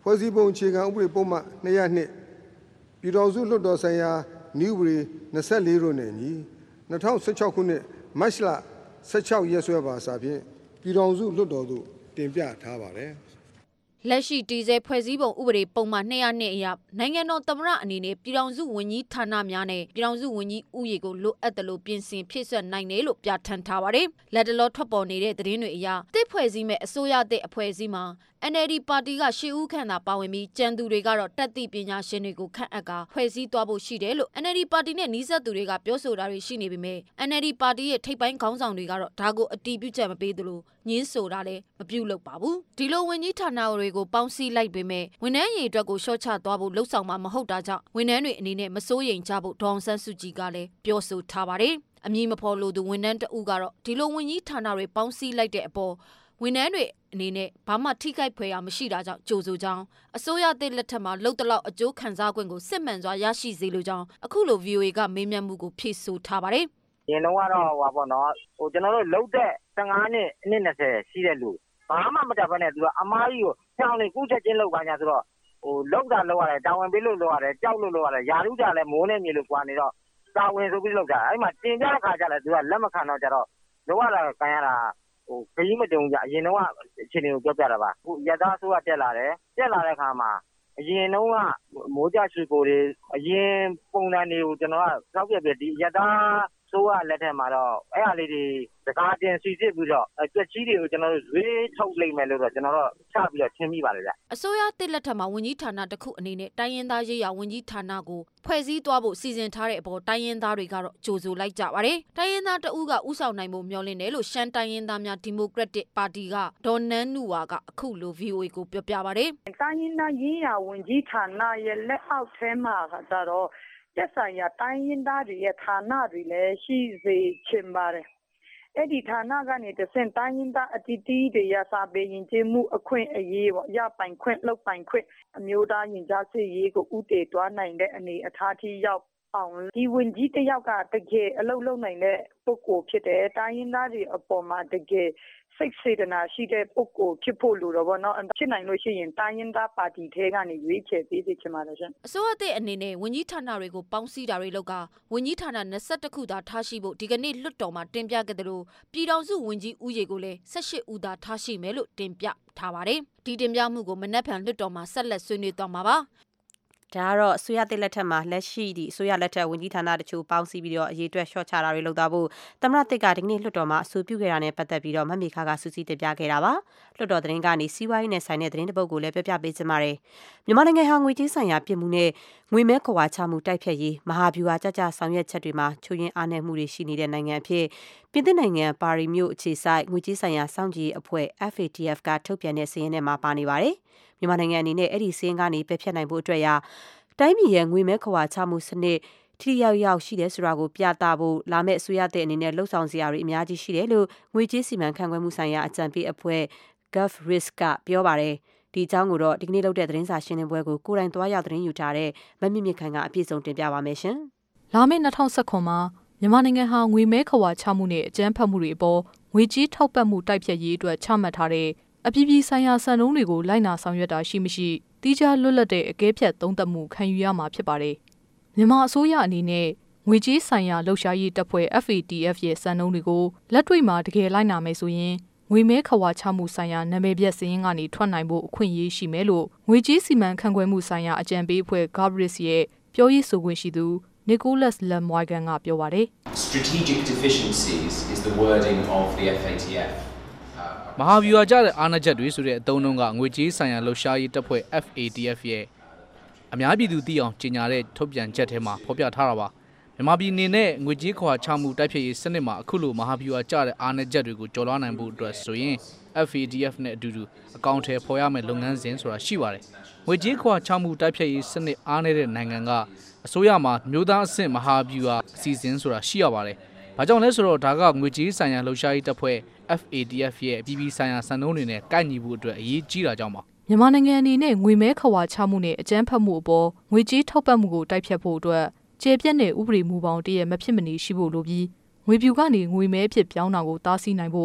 Speaker 4: ဖွဲ့စည်းပုံအခြေခံဥပဒေပုံမှန်202ပြည်ထောင်စုလွှတ်တော်ဆိုင်ရာနည်းဥပဒေ24တို့နဲ့ညီ2016ခုနှစ်မတ်လ16ရက်စွဲပါစာဖြင့်ပြည်ထောင်စုလွှတ်တော်သို့တင်ပြထားပါတယ်
Speaker 8: လက်ရှိတည်ဆဲဖွဲ့စည်းပုံဥပဒေပုံမှန်202အရနိုင်ငံတော်သမ္မတအနေနဲ့ပြည်ထောင်စုဝန်ကြီးဌာနများနဲ့ပြည်ထောင်စုဝန်ကြီးဥယျာဉ်ကိုလိုအပ်တယ်လို့ပြင်ဆင်ဖြည့်စွက်နိုင်တယ်လို့ပြဋ္ဌာန်းထားပါတယ်။လက်တလောထွက်ပေါ်နေတဲ့သတင်းတွေအရတစ်ဖွဲ့စည်းမဲ့အစိုးရတဲ့အဖွဲ့အစည်းမှာ NLD ပါတီက10ဦးခန့်သာပါဝင်ပြီးကျန်သူတွေကတော့တက်သည့်ပညာရှင်တွေကိုခန့်အပ်ကာဖွဲ့စည်းသွားဖို့ရှိတယ်လို့ NLD ပါတီနဲ့နှီးစပ်သူတွေကပြောဆိုတာတွေရှိနေပေမဲ့ NLD ပါတီရဲ့ထိပ်ပိုင်းခေါင်းဆောင်တွေကတော့ဒါကိုအတည်ပြုချက်မပေးသလိုညင်းဆိုတာလည်းမပြုလုပ်ပါဘူး။ဒီလိုဝန်ကြီးဌာနတွေကိုပေါင်းစည်းလိုက်ပေမဲ့ဝန်ထမ်းရည်အတွက်ကိုရှော့ချသွားဖို့လှုံ့ဆော်မှာမဟုတ်တာကြောင့်ဝန်ထမ်းတွေအနေနဲ့မစိုးရိမ်ကြဖို့ဒေါအောင်ဆန်းစုကြည်ကလည်းပြောဆိုထားပါတယ်။အမည်မဖော်လို့သူဝန်ထမ်းတဦးကတော့ဒီလိုဝန်ကြီးဌာနတွေပေါင်းစည်းလိုက်တဲ့အပေါ်ဝန်ထမ်းတွေအနေနဲ့ဘာမှထိခိုက်ဖွယ်ရာမရှိတာကြောင့်ကြိုဆိုကြောင်းအစိုးရသစ်လက်ထက်မှာလှုပ်တလောက်အကျိုးခံစား권ကိုစစ်မှန်စွာရရှိစေလိုကြောင်းအခုလို VOA ကမေးမြန်းမှုကိုဖြေဆိုထားပါတယ်
Speaker 9: ။ရင်တော့ကတော့ပေါ့နော်ကျွန်တော်တို့လှုပ်တဲ့15နှစ်အနည်း20ရှိတဲ့လူဘာမှမတတ်ဘဲနဲ့သူကအမားကြီးကိုဖြောင်းနေကုချက်ချင်းလောက်ပါညာဆိုတော့လှုပ်တာလှုပ်ရတယ်တာဝန်ပေးလို့လှုပ်ရတယ်ကြောက်လို့လှုပ်ရတယ်ယာရုကြလည်းမိုးနဲ့မြေလို့ကွာနေတော့တာဝန်ဆိုပြီးလှုပ်တာအဲ့မှာတင်ကြတဲ့ခါကျလည်းသူကလက်မခံတော့ကြတော့လှုပ်ရတာကန်ရတာခရီးမတုံကြအရင်တော့အခြေအနေကိုပြောပြတာပါအခုရသားဆိုးကတက်လာတဲ့ခါမှာအရင်တော့မိုးကြရွှေကိုတွေအရင်ပုံစံတွေကိုကျွန်တော်ကစောက်ပြပြဒီရသားဆိုးကလက်ထက်မှာတော့အဲ့ဟာလေးတွေစကားတင်စီစစ်ပြီးတော့ကြက်ကြီးတွေကိုကျွန်တော်တို့ရွေးထုတ်လိုက်မယ်လို့တော့ကျွန်တော်တို့ချပြီးတော့ထင်မိပါလေဗျ
Speaker 8: အစိုးရတစ်လက်ထက်မှာဝန်ကြီးဌာနတစ်ခုအနေနဲ့တိုင်းရင်းသားရေးရာဝန်ကြီးဌာနကိုဖွဲ့စည်းသွားဖို့စီစဉ်ထားတဲ့အပေါ်တိုင်းရင်းသားတွေကတော့ကြိုဆိုလိုက်ကြပါတယ်တိုင်းရင်းသားတဦးကဥဆောင်နိုင်ဖို့မျှော်လင့်တယ်လို့ရှမ်းတိုင်းရင်းသားများဒီမိုကရက်တစ်ပါတီကဒေါ်နန်းနူဝါကအခုလို VOA ကိုပြောပြပါတယ်
Speaker 10: တိုင်းရင်းသားရေးရာဝန်ကြီးဌာနရဲ့လက်အောက်ထဲမှာကတော့သက်ဆိုင်ရာတိုင်းရင်းသားတွေရဲ့ဌာနတွေလည်းရှိစေချင်ပါတယ်။အဲ့ဒီဌာနကနေတဆင့်တိုင်းရင်းသားအတီးတီးတွေရစာပေယဉ်ကျေးမှုအခွင့်အရေးပေါ့ရပိုင်ခွင့်လုပ်ပိုင်ခွင့်အမျိုးသားယဉ်ကြားစေ့ရေးကိုဥတည်သွားနိုင်တဲ့အနေအထားထိရောက်အောင်ဒီဝန်ကြီးတယောက်ကတကယ်အလုပ်လုပ်နိုင်တဲ့ပုဂ္ဂိုလ်ဖြစ်တယ်တိုင်းရင်းသားတွေအပေါ်မှာတကယ်စိတ်စေတနာရှိတဲ့ပုဂ္ဂိုလ်ဖြစ်ဖို့လိုတော့ဗောနော်ဖြစ်နိုင်လို့ရှိရင်တိုင်းရင်းသားပါတီထဲကနေရွေးချယ်ပေးစေချင်ပါတယ်ရှင်
Speaker 8: အစိုးရတဲ့အနေနဲ့ဝန်ကြီးဌာနတွေကိုပေါင်းစည်းတာတွေလုပ်ကဝန်ကြီးဌာန21ခုသာထားရှိဖို့ဒီကနေ့လွှတ်တော်မှာတင်ပြခဲ့တယ်လို့ပြည်ထောင်စုဝန်ကြီးဦးရေကိုလည်း18ဦးသာထားရှိမယ်လို့တင်ပြထားပါတယ်ဒီတင်ပြမှုကိုမနက်ဖြန်လွှတ်တော်မှာဆက်လက်ဆွေးနွေးသွားမှာပါ
Speaker 2: ဒါကတော့အစိုးရတစ်လက်ထက်မှာလက်ရှိဒီအစိုးရလက်ထက်ဝန်ကြီးဌာနတချို့ပေါင်းစည်းပြီးတော့အရေးအတွက်ရှော့ချတာတွေလုပ်သွားဖို့သမ္မတတစ်ကဒီကနေ့လွှတ်တော်မှာအဆိုပြုခဲ့တာနဲ့ပတ်သက်ပြီးတော့မမေခါကစူးစီးတင်ပြခဲ့တာပါလွှတ်တော်သတင်းကနေစီးပွားရေးနဲ့ဆိုင်တဲ့သတင်းတစ်ပုဒ်ကိုလည်းပြပြပေးချင်ပါတယ်မြန်မာနိုင်ငံဟာငွေကြေးဆိုင်ရာပြည်မှုနဲ့ငွေမဲခွာချမှုတိုက်ဖျက်ရေးမဟာဗျူဟာကြကြဆောင်ရွက်ချက်တွေမှာချိုးယွင်းအားနည်းမှုတွေရှိနေတဲ့နိုင်ငံအဖြစ်ပြင်သစ်နိုင်ငံပါရီမြို့အခြေစိုက်ငွေကြေးဆိုင်ရာစောင့်ကြည့်အဖွဲ့ FATF ကထုတ်ပြန်တဲ့စာရင်းထဲမှာပါနေပါတယ်မြန်မာနိုင်ငံအနေနဲ့အဲ့ဒီစာရင်းကနေပယ်ဖျက်နိုင်ဖို့အတွက်တိုင်းပြည်ရဲ့ငွေမဲခွာချမှုစနစ်ထိရောက်ရှိတယ်ဆိုတာကိုပြသဖို့လာမယ့်အစိုးရတဲ့အနေနဲ့လှုပ်ဆောင်စရာတွေအများကြီးရှိတယ်လို့ငွေကြေးစီမံခန့်ခွဲမှုဆိုင်ရာအကြံပေးအဖွဲ့ Gulf Risk ကပြောပါတယ်ဒီအကြောင်းကိုတော့ဒီကနေ့လုပ်တဲ့သတင်းစာရှင်းလင်းပွဲကိုကိုယ်တိုင်သွားရောက်သတင်းယူထားတဲ့မမြင့်မြင့်ခိုင်ကအပြည့်စုံတင်ပြပါမယ်ရှင်
Speaker 11: လာမယ့်2019မှာမြန်မာနိုင်ငံဟာငွေမဲခွာချမှုနဲ့အကြမ်းဖက်မှုတွေအပေါ်ငွေကြေးထောက်ပံ့မှုတိုက်ဖျက်ရေးအတွက်ချမှတ်ထားတဲ့အပြည်ပြည်ဆိုင်ရာစံနှုန်းတွေကိုလိုက်နာဆောင်ရွက်တာရှိမရှိတိကျလွတ်လပ်တဲ့အကဲဖြတ်သုံးသပ်မှုခံယူရမှာဖြစ်ပါတယ်။မြန်မာအစိုးရအနေနဲ့ငွေကြေးဆိုင်ရာလှုပ်ရှားရေးတပ်ဖွဲ့ FATF ရဲ့စံနှုန်းတွေကိုလက်တွေ့မှာတကယ်လိုက်နာမယ်ဆိုရင်ငွေမဲခွာချမှုဆိုင်ရာနာမည်ပြစာရင်းကနေထွက်နိုင်ဖို့အခွင့်အရေးရှိမယ်လို့ငွေကြေးစီမံခန့်ခွဲမှုဆိုင်ရာအကြံပေးအဖွဲ့ Gabris ရဲ့ပြောရေးဆိုခွင့်ရှိသူ Nicholas Lemoygan ကပြောပါတယ်။
Speaker 12: Strategic deficiencies is the wording of the FATF
Speaker 13: မဟာဗျူဟာကျတဲ့အားနည်းချက်တွေဆိုတဲ့အသုံးအနှုန်းကငွေကြေးဆိုင်ရာလှုပ်ရှားရေးတပ်ဖွဲ့ FATF ရဲ့အများပြည်သူသိအောင်ကြေညာတဲ့ထုတ်ပြန်ချက်ထဲမှာဖော်ပြထားတာပါမြန်မာပြည်အနေနဲ့ငွေကြေးခွာချမှုတိုက်ဖျက်ရေးစနစ်မှာအခုလိုမဟာဗျူဟာကျတဲ့အားနည်းချက်တွေကိုကျော်လွှားနိုင်ဖို့အတွက်ဆိုရင် FATF နဲ့အတူတူအကောင့်ထဲပေါ်ရမယ့်လုပ်ငန်းစဉ်ဆိုတာရှိပါတယ်ငွေကြေးခွာချမှုတိုက်ဖျက်ရေးစနစ်အားနည်းတဲ့နိုင်ငံကအစိုးရမှာမျိုးသားအဆင့်မဟာဗျူဟာအစီအစဉ်ဆိုတာရှိရပါတယ်ဘာကြောင့်လဲဆိုတော့ဒါကငွေကြေးဆိုင်ရာလှုပ်ရှားရေးတပ်ဖွဲ့ FATF ရဲ့အပြည်ပြည်ဆိုင်ရာစံနှုန်းတွေနဲ့ကိုက်ညီဖို့အတွက်အရေးကြီးတာကြောင့်ပါ
Speaker 11: မြန်မာနိုင်ငံအနေနဲ့ငွေမဲခွာချမှုနဲ့အကြမ်းဖက်မှုအပေါ်ငွေကြေးထောက်ပံ့မှုကိုတိုက်ဖျက်ဖို့အတွက်ကျေပြတ်တဲ့ဥပဒေမူပေါင်းတရမဖြစ်မနေရှိဖို့လိုပြီးငွေပြူကနေငွေမဲအဖြစ်ပြောင်းတာကိုတားဆီးနိုင်ဖို့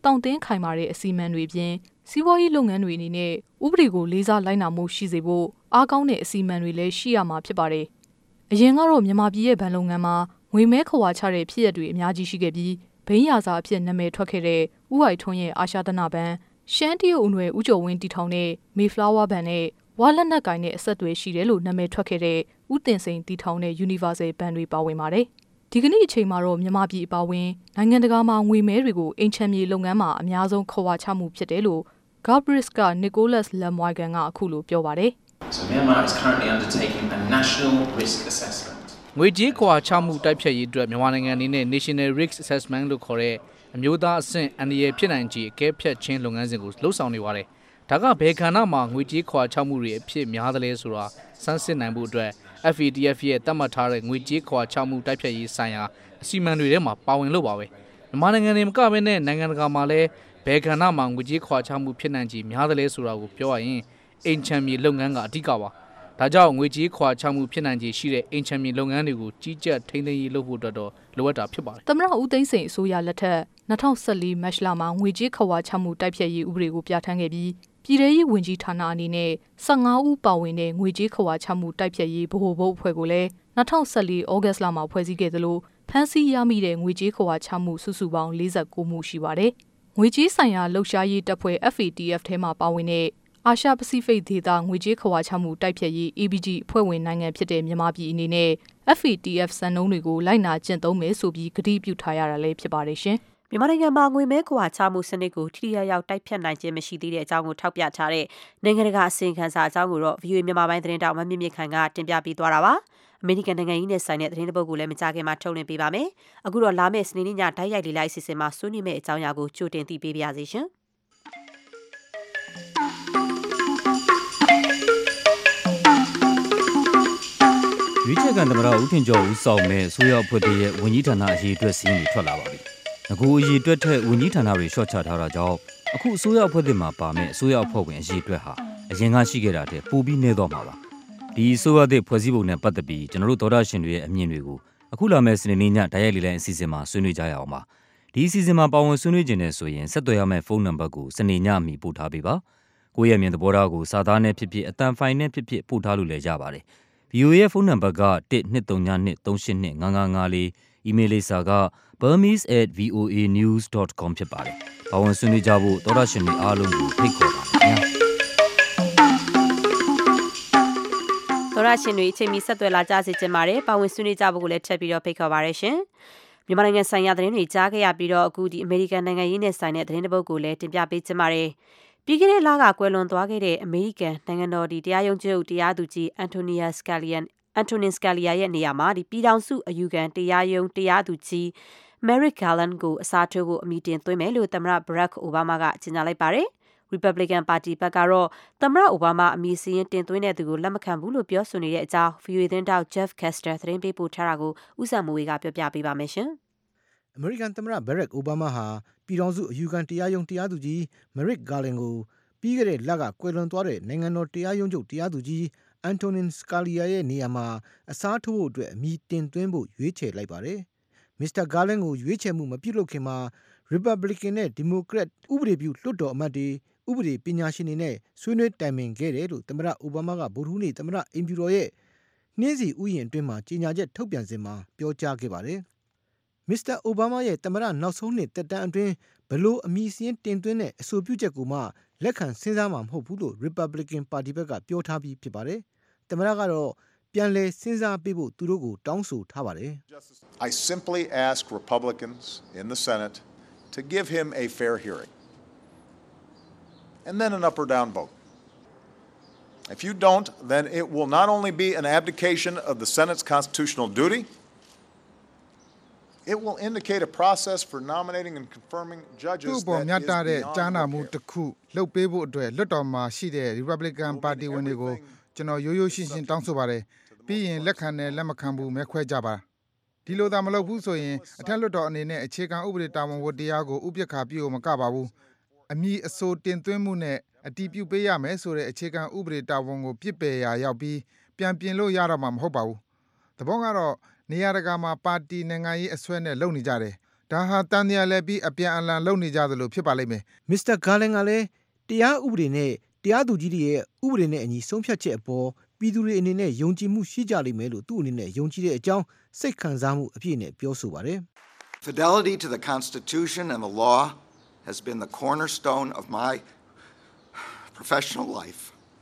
Speaker 11: တောင့်တင်းခိုင်မာတဲ့အစီအမံတွေပြင်စီးပွားရေးလုပ်ငန်းတွေအနေနဲ့ဥပဒေကိုလေးစားလိုက်နာမှုရှိစေဖို့အားကောင်းတဲ့အစီအမံတွေလည်းရှိရမှာဖြစ်ပါတယ်။အရင်ကတော့မြန်မာပြည်ရဲ့ဗန်လုပ်ငန်းမှာငွေမဲခွာချတဲ့ဖြစ်ရပ်တွေအများကြီးရှိခဲ့ပြီးဘိန်းရာဇာအဖြစ်နာမည်ထွက်ခဲ့တဲ့ဥဟိုက်ထွန်းရဲ့အာရှသနာဘဏ်ရှမ်းတရုတ်အနွယ်ဦးကျော်ဝင်းတီထောင်တဲ့မေဖလာဝါဘဏ်နဲ့ဝါလက်နက်ကိုင်တဲ့အဆက်တွေရှိတယ်လို့နာမည်ထွက်ခဲ့တဲ့ဦးတင်စိန်တီထောင်တဲ့ Universal ဘဏ်တွေပါဝင်ပါတယ်။ဒီကနေ့အချိန်မှာတော့မြန်မာပြည်အပါအဝင်နိုင်ငံတကာမှာငွေမဲတွေကိုအိမ်ချမ်းမြေလုပ်ငန်းမှာအများဆုံးခွာချမှုဖြစ်တယ်လို့ Gabris က Nicholas Lemoygan ကအခုလိုပြောပါတယ်။
Speaker 12: So Myanmar is currently undertaking a national risk assessment.
Speaker 13: ငွေကြေးခွာချမှုတိုက်ဖြတ်ရေးအတွက်မြန်မာနိုင်ငံအနေနဲ့ National Risk Assessment လို့ခေါ်တဲ့အမျိုးသားအဆင့်အန္တရာယ်ဖြစ်နိုင်ခြေအကဲဖြတ်ခြင်းလုပ်ငန်းစဉ်ကိုလှုပ်ဆောင်နေပါတယ်။ဒါကဘယ်ခန္ဓာမှာငွေကြေးခွာချမှုတွေအဖြစ်များသလဲဆိုတာစမ်းစစ်နိုင်ဖို့အတွက် FATF ရဲ့သတ်မှတ်ထားတဲ့ငွေကြေးခွာချမှုတိုက်ဖြတ်ရေးဆိုင်ရာအစီအမံတွေထဲမှာပါဝင်လို့ပါပဲ။မြန်မာနိုင်ငံတွေမကဘဲနဲ့နိုင်ငံတကာမှာလည်းဘယ်ခန္ဓာမှာငွေကြေးခွာချမှုဖြစ်နိုင်ခြေများသလဲဆိုတာကိုပြောရရင်အိမ်ချမ်းမြေလုပ်ငန်းကအဓိကပါ။ဒါကြောင့်ငွေကြေးခွာချမှုဖြစ်နိုင်ခြေရှိတဲ့အိမ်ချမ်းမြေလုပ်ငန်းတွေကိုကြီးကြပ်ထိန်းသိမ်းရေးလုပ်ဖို့အတွက်တော့လိုအပ်တာဖြစ်ပါတယ်
Speaker 11: ။သမ္မတဦးသိန်းစိန်အစိုးရလက်ထက်2014မတ်လမှာငွေကြေးခွာချမှုတိုက်ဖြတ်ရေးဥပဒေကိုပြဋ္ဌာန်းခဲ့ပြီးပြည်ထရေးဝန်ကြီးဌာနအနေနဲ့15ဦးပါဝင်တဲ့ငွေကြေးခွာချမှုတိုက်ဖြတ်ရေးဗဟိုဘုတ်အဖွဲ့ကိုလည်း2014ဩဂတ်လမှာဖွဲ့စည်းခဲ့သလိုဖမ်းဆီးရမိတဲ့ငွေကြေးခွာချမှုစုစုပေါင်း49မှုရှိပါတယ်။ငွေကြေးဆိုင်ရာလှုပ်ရှားရေးတပ်ဖွဲ့ FATF ထဲမှာပါဝင်တဲ့အာရှပစိဖိတ်ဒေသငွေကြေးခွာချမှုတိုက်ဖြတ်ရေး ABG အဖွဲ့ဝင်နိုင်ငံဖြစ်တဲ့မြန်မာပြည်အနေနဲ့ FATF စံနှုန်းတွေကိုလိုက်နာကျင့်သုံးမယ်ဆိုပြီးကတိပြုထားရတာလည်းဖြစ်ပါတယ်ရှင်
Speaker 2: ။မြန်မာနိုင်ငံမှာငွေမဲခွာချမှုစနစ်ကိုထိထိရောက်ရောက်တိုက်ဖြတ်နိုင်ခြင်းမရှိသေးတဲ့အကြောင်းကိုထောက်ပြထားတဲ့နိုင်ငံတကာအစီရင်ခံစာအကြောင်းကိုတော့ VOA မြန်မာပိုင်းသတင်းတောက်မမြင့်မြင့်ခိုင်ကတင်ပြပေးသွားတာပါ။အမေရိကန်နိုင်ငံကြီးနဲ့ဆိုင်တဲ့သတင်းတစ်ပုဒ်ကိုလည်းမကြာခင်မှာထုတ်လွှင့်ပေးပါမယ်။အခုတော့လာမယ့်စနေနေ့ညတိုက်ရိုက်လေးလိုက်အစီအစဉ်မှာဆွေးနွေးမယ့်အကြောင်းအရာကိုကြိုတင်သိပေးပါရစေရှင်။
Speaker 3: ရွေးချယ်ခံသမ္မတဦးထင်ကျော်ဦးဆောင်မဲ့အစိုးရအဖွဲ့ရဲ့ဝန်ကြီးဌာနအရေးအတွက်စီးရင်တွေထွက်လာပါပြီ။အခုအရေးအတွက်ထက်ဝန်ကြီးဌာနတွေရှော့ချထားတာကြောင့်အခုအစိုးရအဖွဲ့သစ်မှာပါမဲ့အစိုးရအဖွဲ့ဝင်အရေးအတွက်ဟာအရင်ကရှိခဲ့တာတဲ့ပိုပြီးနှဲသွားမှာပါ။ဒီအစိုးရသစ်ဖွဲ့စည်းပုံနဲ့ပတ်သက်ပြီးကျွန်တော်တို့သောတာရှင်တွေရဲ့အမြင်တွေကိုအခုလာမယ့်စနေနေ့ညတိုက်ရိုက်လေးလိုက်အစီအစဉ်မှာဆွေးနွေးကြရအောင်ပါ။ဒီအစီအစဉ်မှာပါဝင်ဆွေးနွေးခြင်းနဲ့ဆိုရင်ဆက်သွယ်ရမယ့်ဖုန်းနံပါတ်ကိုစနေညအမီပို့ထားပေးပါ။ကိုယ့်ရဲ့မြင်သဘောထားကိုစာသားနဲ့ဖြစ်ဖြစ်အသံဖိုင်နဲ့ဖြစ်ဖြစ်ပို့ထားလို့လည်းရပါတယ်။ VOA ရဲ့ဖုန်းနံပါတ်က12393895554 အီးမေးလ်လိပ်စာက burmese@voanews.com ဖြစ်ပါတယ်။ပါဝင်ဆွေးနွေးကြဖို့သောတာရှင်တွေအားလုံးကိုဖိတ်ခေါ်ပါတယ်ခင်ဗျာ။
Speaker 2: သောတာရှင်တွေအချိန်မီဆက်သွယ်လာကြစေချင်ပါတယ်။ပါဝင်ဆွေးနွေးကြဖို့ကိုလည်းထပ်ပြီးတော့ဖိတ်ခေါ်ပါရရှင်။မြန်မာနိုင်ငံဆိုင်ရာသတင်းတွေကြားခဲ့ရပြီးတော့အခုဒီအမေရိကန်နိုင်ငံရေးနဲ့ဆိုင်တဲ့သတင်းတစ်ပုဒ်ကိုလည်းတင်ပြပေးချင်ပါတယ်။ပြီးခဲ့တဲ့လကကွယ်လွန်သွားခဲ့တဲ့အမေရိကန်နိုင်ငံတော်တရားရုံးချုပ်တရားသူကြီးအန်တိုနီစကာလီယာရဲ့နေရာမှာပြည်ထောင်စုအယူခံတရားရုံးတရားသူကြီး Merrick Garland ကိုအစားထိုးဖို့အမည်တင်သွင်းမယ်လို့သမ္မတ Barack Obama ကကြေညာလိုက်ပါတယ်။ Republican Party ဘက်ကတော့သမ္မတ Obama အမည်စာရင်းတင်သွင်းတဲ့သူကိုလက်မခံဘူးလို့ပြောဆိုနေတဲ့အကြောင်း VOA သတင်းတောက် Jeff Caster သတင်းပေးပို့ထားတာကိုဦးစံမိုးဝေကပြောပြပေးပါမယ်ရှင်။
Speaker 14: အမေရိကန်သမ္မတ Barack Obama ဟာပြည်ထောင်စုအယူခံတရားရုံးတရားသူကြီး Merrick Garland ကိုပြီးခဲ့တဲ့လကကွယ်လွန်သွားတဲ့နိုင်ငံတော်တရားရုံးချုပ်တရားသူကြီး Antonin Scalia ရဲ့နေရာမှာအစားထိုးဖို့အတွက်အမည်တင်သွင်းဖို့ရွေးချယ်လိုက်ပါတယ်။ Mr. Garland ကိုရွေးချယ်မှုမပြုလုပ်ခင်မှာ Republican နဲ့ Democrat ဥပဒေပြုလွှတ်တော်အမတ်တွေဥပဒေပညာရှင်တွေနဲ့ဆွေးနွေးတိုင်ပင်ခဲ့တယ်လို့သမ္မတ Obama ကဗုဒ္ဓဟူးနေ့သမ္မတအိမ်ဖြူတော်ရဲ့နှင်းစီဥယျာဉ်အတွင်းမှာကြေညာချက်ထုတ်ပြန်စဉ်မှာပြောကြားခဲ့ပါတယ်။ Mr. Obama ရဲ့သမ္မတနောက်ဆုံးနှစ်သက်တမ်းအတွင်းဘလို့အမည်စာရင်းတင်သွင်းတဲ့အဆိုပြုချက်ကိုမှလက်ခံစဉ်းစားမှာမဟုတ်ဘူးလို့ Republican Party ဘက်ကပြောထားပြီးဖြစ်ပါတယ်။သမ္မတကတော့ပြန်လည်စဉ်းစားပေးဖို့သူတို့ကိုတောင်းဆိုထားပါတယ်။
Speaker 15: I simply ask Republicans in the Senate to give him a fair hearing and then an up or down vote. If you don't, then it will not only be an abdication of the Senate's constitutional duty, it will indicate a process for nominating and confirming judges that is beyond repair.
Speaker 16: လုပ်ပေးဖို့အတွက်လွှတ်တော်မှာရှိတဲ့ Republican Party ဝင်တွေကိုကျွန်တော်ရိုးရိုးရှင်းရှင်းတောင်းဆိုပါတယ်။ပြီးရင်လက်ခံနဲ့လက်မခံဘူးမဲခွဲကြပါ။ဒီလိုသာမလုပ်ဘူးဆိုရင်အထက်လွှတ်တော်အနေနဲ့အခြေခံဥပဒေတာဝန်ဝတ္တရားကိုဥပက္ခာပြုမကပါဘူး။အမည်အဆိုတင်သွင်းမှုနဲ့အတည်ပြုပေးရမယ်ဆိုတဲ့အခြေခံဥပဒေတာဝန်ကိုပြစ်ပယ်ရာရောက်ပြီးပြန်ပြင်လို့ရတော့မှာမဟုတ်ပါဘူး။သဘောကတော့နေရာတကာမှာပါတီနိုင်ငံရေးအစွဲနဲ့လုပ်နေကြတယ်။ဒါဟာတန်တရားလဲပြီးအပြန်အလှန်လုပ်နေကြသလိုဖြစ်ပါလိမ့်မယ်
Speaker 14: ။ Mr. Garland ကလည်းတရားဥပဒေနဲ့တရားသူကြီးတွေရဲ့ဥပဒေနဲ့အညီဆုံးဖြတ်ချက်အပေါ်ပြည်သူတွေအနေနဲ့ယုံကြည်မှုရှိကြလိမ့်မယ်လို့သူ့အနေနဲ့ယုံကြည်တဲ့အကြောင်းစိတ်ခံစားမှုအပြည့်နဲ့ပြောဆိုပါတယ်။
Speaker 17: Fidelity to the Constitution and the law has been the cornerstone of my professional life.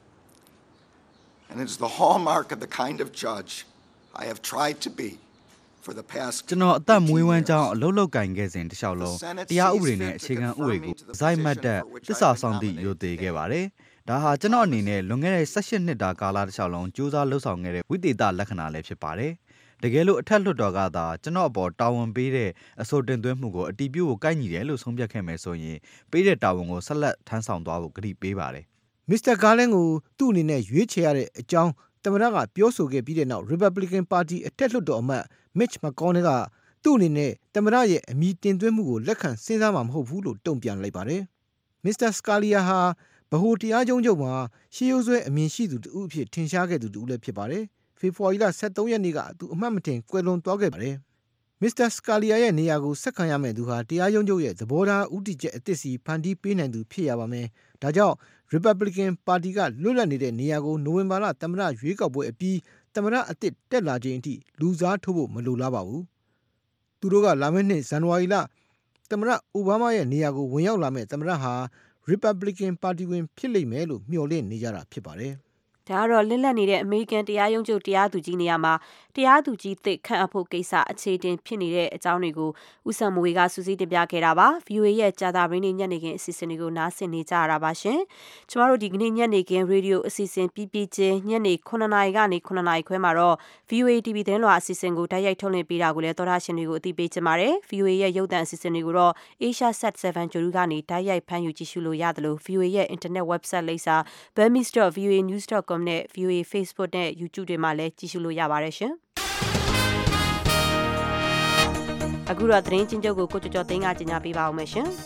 Speaker 17: And it is the hallmark of the kind of judge I have tried to be for the past
Speaker 18: ကျွန်တော်အသက်မွေးဝမ်းကြောင်းအလုပ်လုပ်ကင်ခဲ့စဉ်တစ်လျှောက်လုံးတရားဥပဒေနဲ့အခြေခံဥပဒေကိုဇိုင်းမတ်တက်သစ္စာဆောင်သည့်ရိုသေခဲ့ပါတယ်။ဒါဟာကျွန်တော်အနေနဲ့လွန်ခဲ့တဲ့18နှစ်တာကာလတစ်လျှောက်လုံးစူးစမ်းလှုပ်ဆောင်ခဲ့တဲ့ဝိသေသလက္ခဏာလည်းဖြစ်ပါတယ်။တကယ်လို့အထက်လွှတ်တော်ကသာကျွန်တော်အပေါ်တာဝန်ပေးတဲ့အဆိုတင်သွင်းမှုကိုအတီးပြုတ်ကိုကိုက်ညီတယ်လို့ဆုံးဖြတ်ခဲ့မယ်ဆိုရင်ပေးတဲ့တာဝန်ကိုဆက်လက်ထမ်းဆောင်သွားဖို့ကတိပေးပါတယ်
Speaker 14: ။ Mr. Garland ကိုသူ့အနေနဲ့ရွေးချယ်ရတဲ့အကြောင်းသမ္မတကပြောဆိုခဲ့ပြီးတဲ့နောက် Republican Party အထက်လွှတ်တော်အမတ် Mitch McConnell ကသူ့အနေနဲ့သမ္မတရဲ့အမည်တင်သွင်းမှုကိုလက်ခံစဉ်းစားမှာမဟုတ်ဘူးလို့တုံ့ပြန်လိုက်ပါတယ်။ Mr. Scalia ဟာဗဟိုတရားရုံးချုပ်မှာရှေးရိုးဆွဲအမြင်ရှိသူတဦးအဖြစ်ထင်ရှားခဲ့သူတဦးလည်းဖြစ်ပါတယ်။ဖေဖော်ဝါရီလ23ရက်နေ့ကသူအမှတ်မတင်ကွယ်လွန်သွားခဲ့ပါတယ်။ Mr. Scalia ရဲ့နေရာကိုဆက်ခံရမယ့်သူဟာတရားရုံးချုပ်ရဲ့သဘောထားဥတီချက်အသစ်စီဖန်တီးပေးနိုင်သူဖြစ်ရပါမယ်။ဒါကြောင့် Republican Party ကလွတ်လပ်နေတဲ့နေရာကိုနိုဝင်ဘာလသမ္မတရွေးကောက်ပွဲအပြီးသမ္မတအသစ်တက်လာချိန်အထိလူစားထိုးဖို့မလိုလားပါဘူး။သူတို့ကလာမယ့်နှစ်ဇန်နဝါရီလသမ္မတအိုဘားမားရဲ့နေရာကိုဝင်ရောက်လာမယ့်သမ္မတဟာ Republican Party ဝင်ဖြစ်လိမ့်မယ်လို့မျှော်လင့်နေကြတာဖြစ်ပါတယ်။
Speaker 2: ဒါကတော့လစ်လပ်နေတဲ့အမေရိကန်တရားရုံးချုပ်တရားသူကြီးနေရာမှာတရားသူကြီးသစ်ခန့်အပ်ဖို့ကိစ္စအခြေတင်ဖြစ်နေတဲ့အကြောင်းတွေကိုဦးစံမိုးဝေကစူးစီးတင်ပြခဲ့တာပါ။ VOA ရဲ့ကြာတာပင်းနေ့ညနေခင်းအစီအစဉ်တွေကိုနားဆင်နေကြရတာပါရှင်။ကျမတို့ဒီကနေ့ညနေခင်းရေဒီယိုအစီအစဉ်ပြီးချင်းညနေ9:00နာရီကနေ9:00နာရီခွဲမှာတော့ VOA TV သတင်းလွှာအစီအစဉ်ကိုတိုက်ရိုက်ထုတ်လွှင့်ပေးတာကိုလည်းသောတာရှင်တွေကိုအသိပေးချင်ပါတယ်။ VOA ရဲ့ရုပ်သံအစီအစဉ်တွေကိုတော့ Asia Sat 7 ကြိုတူကနေတိုက်ရိုက်ဖမ်းယူကြည့်ရှုလို့ရတယ်လို့ VOA ရဲ့ internet website လိပ်စာ burmese.voanews.com နဲ့ VOA Facebook နဲ့ YouTube တွေမှာလည်းကြည့်ရှုလို့ရပါတယ်ရှင်။အခုတော့သတင်းချင်းချုပ်ကိုကိုကျော်သိန်းကကြီးညာပေးပါဦးမယ်ရှင်။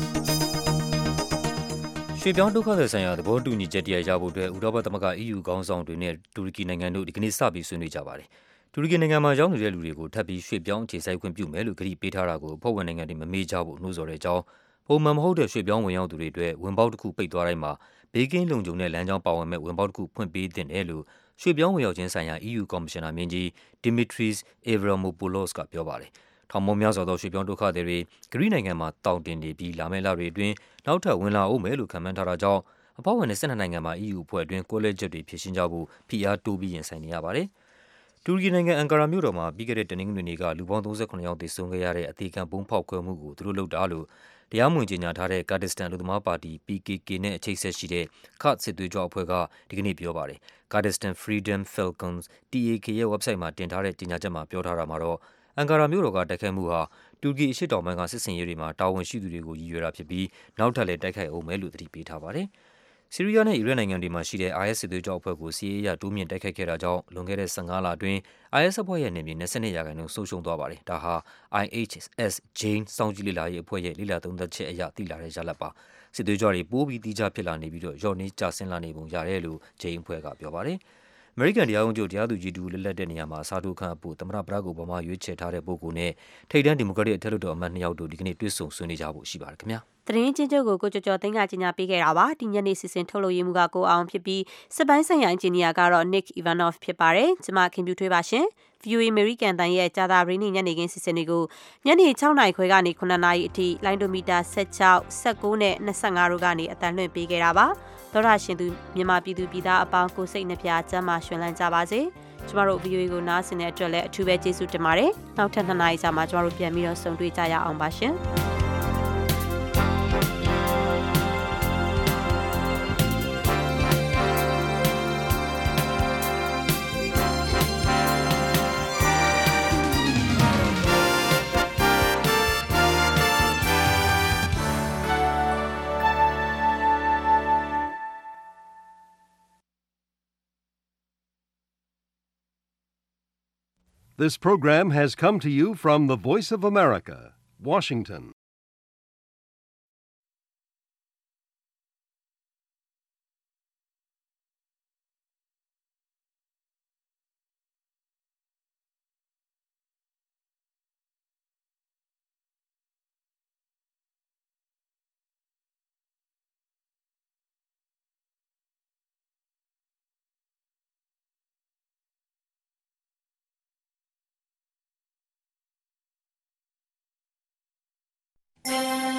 Speaker 3: ရွှေပြောင်းဒုက္ခသည်ဆိုင်ရာသဘောတူညီချက်တရားရဖို့အတွက်ဥရောပသမဂ္ဂ EU ခေါင်းဆောင်တွေနဲ့တူရကီနိုင်ငံတို့ဒီကနေ့စပြီးဆွေးနွေးကြပါတယ်။တူရကီနိုင်ငံမှာရောက်နေတဲ့လူတွေကိုထပ်ပြီးရွှေပြောင်းအခြေစိုက်ခွင့်ပြုမယ်လို့ကတိပေးထားတာကိုအဖွဲ့ဝင်နိုင်ငံတွေမမေ့ကြဖို့နှိုးဆော်တဲ့အကြောင်းပုံမှန်မဟုတ်တဲ့ရွှေပြောင်းဝင်ရောက်သူတွေအတွက်ဝင်ပေါက်တစ်ခုပိတ်သွားတိုင်းမှာဘေးကင်းလုံခြုံတဲ့လမ်းကြောင်းပါဝင်မဲ့ဝင်ပေါက်တစ်ခုဖွင့်ပေးသင့်တယ်လို့ရွှေပြောင်းဝင်ရောက်ခြင်းဆိုင်ရာ EU ကော်မရှင်နာမင်းကြီး Dimitris Avramopoulos ကပြောပါတယ်။ထောင်ပေါင်းများစွာသောရွှေပြောင်းဒုက္ခသည်တွေဂရိနိုင်ငံမှာတောင်တင်နေပြီးလာမယ့်လတွေအတွင်းနောက်ထပ်ဝင်လာအောင်မယ်လို့ခန့်မှန်းထားတာကြောင့်အဖွဲ့ဝင်12နိုင်ငံမှာ EU အဖွဲ့အတွင်းကွဲလွဲချက်တွေဖြေရှင်းကြဖို့ဖိအားတိုးပြီးရင်ဆိုင်နေရပါတယ်။တူရကီနိုင်ငံအန်ကာရာမြို့တော်မှာပြီးခဲ့တဲ့တနင်္ဂနွေနေ့ကလူပေါင်း39ယောက်သေဆုံးခဲ့ရတဲ့အသေးခံပုံဖောက်ခွဲမှုကိုသူတို့လုပ်တာလို့တရားမဝင်ကြေညာထားတဲ့ကာဒစ္စတန်လူသမားပါတီ PKK နဲ့အချိတ်ဆက်ရှိတဲ့ကာ့ဒ်စစ်သွေးကြွအဖွဲ့ကဒီကနေ့ပြောပါတယ်။ Kurdistan Freedom Falcons TAK ရဲ့ website မှာတင်ထားတဲ့ကြေညာချက်မှာပြောထားတာမှာတော့အန်ကာရာမြို့တော်ကတိုက်ခိုက်မှုဟာတူရကီအရှေ့တောင်ပိုင်းကစစ်စင်ရေးတွေမှာတာဝန်ရှိသူတွေကိုရည်ရွယ်တာဖြစ်ပြီးနောက်ထပ်လည်းတိုက်ခိုက်အောင်မယ်လို့သတိပေးထားပါတယ်။ဆီးရီးယားနဲ့အီရတ်နိုင်ငံတွေမှာရှိတဲ့ IS စစ်သွေးကြွအဖွဲ့ကိုစီးရေးအရတိုးမြင့်တိုက်ခိုက်ခဲ့တာကြောင့်လွန်ခဲ့တဲ့15လအတွင်း IS အဖွဲ့ရဲ့နယ်မြေ22%ဆုံးရှုံးသွားပါတယ်။ဒါဟာ IHS Jane စောင့်ကြည့်လေ့လာရေးအဖွဲ့ရဲ့လေ့လာသုံးသပ်ချက်အရသိလာတဲ့ရလဒ်ပါ။စစ်သွေးကြွတွေပိုးပြီးတိကျဖြစ်လာနေပြီးတော့လျော့နှေးကျဆင်းလာနေပုံရတယ်လို့ Jane အဖွဲ့ကပြောပါတယ်။အမေရိကန်တရားရုံးချုပ်တရားသူကြီးတူလက်လက်တဲ့နေရာမှာအစားထိုးခန့်အပ်ဖို့သမ္မတဘရက်အိုဘားမားရွေးချယ်ထားတဲ့ပုဂ္ဂိုလ်နဲ့ထိပ်တန်းဒီမိုကရက်တစ်အထက်လွှတ်တော်အမတ်2ယောက်တို့ဒီကနေ့တွေ့ဆုံဆွေးနွေးကြဖို့ရှိပါတယ်ခင်ဗျာ
Speaker 2: ။သတင်းချင်းချုပ်ကိုကိုကျော်ကျော်သိန်းကကြီးညာပေးခဲ့တာပါ။ဒီညနေစီစဉ်ထုတ်လို့ရမှုကကိုအောင်ဖြစ်ပြီးစပိုင်းဆိုင်ရာအင်ဂျင်နီယာကတော့ Nick Ivanov ဖြစ်ပါတယ်။ကျွန်မခင်ပြူထွေးပါရှင်။ VOA American တန်ရဲ့ကြာတာပရင်းညနေခင်းစီစဉ်တွေကိုညနေ6နာရီခွဲကနေ9နာရီအထိလိုင်းဒိုမီတာ16 19နဲ့25တို့ကနေအတန်လွှင့်ပေးခဲ့တာပါ။သောတာရှင်သူမြန်မာပြည်သူပြည်သားအပေါင်းကိုစိတ်နှပြကျမ်းမာရှင်လန်းကြပါစေ။ကျမတို့ VOA ကိုနားဆင်တဲ့အတွက်လည်းအထူးပဲကျေးဇူးတင်ပါတယ်။နောက်ထပ်2နာရီကြာမှကျမတို့ပြန်ပြီးတော့ဆုံတွေ့ကြရအောင်ပါရှင်။
Speaker 19: This program has come to you from the Voice of America, Washington.
Speaker 2: ။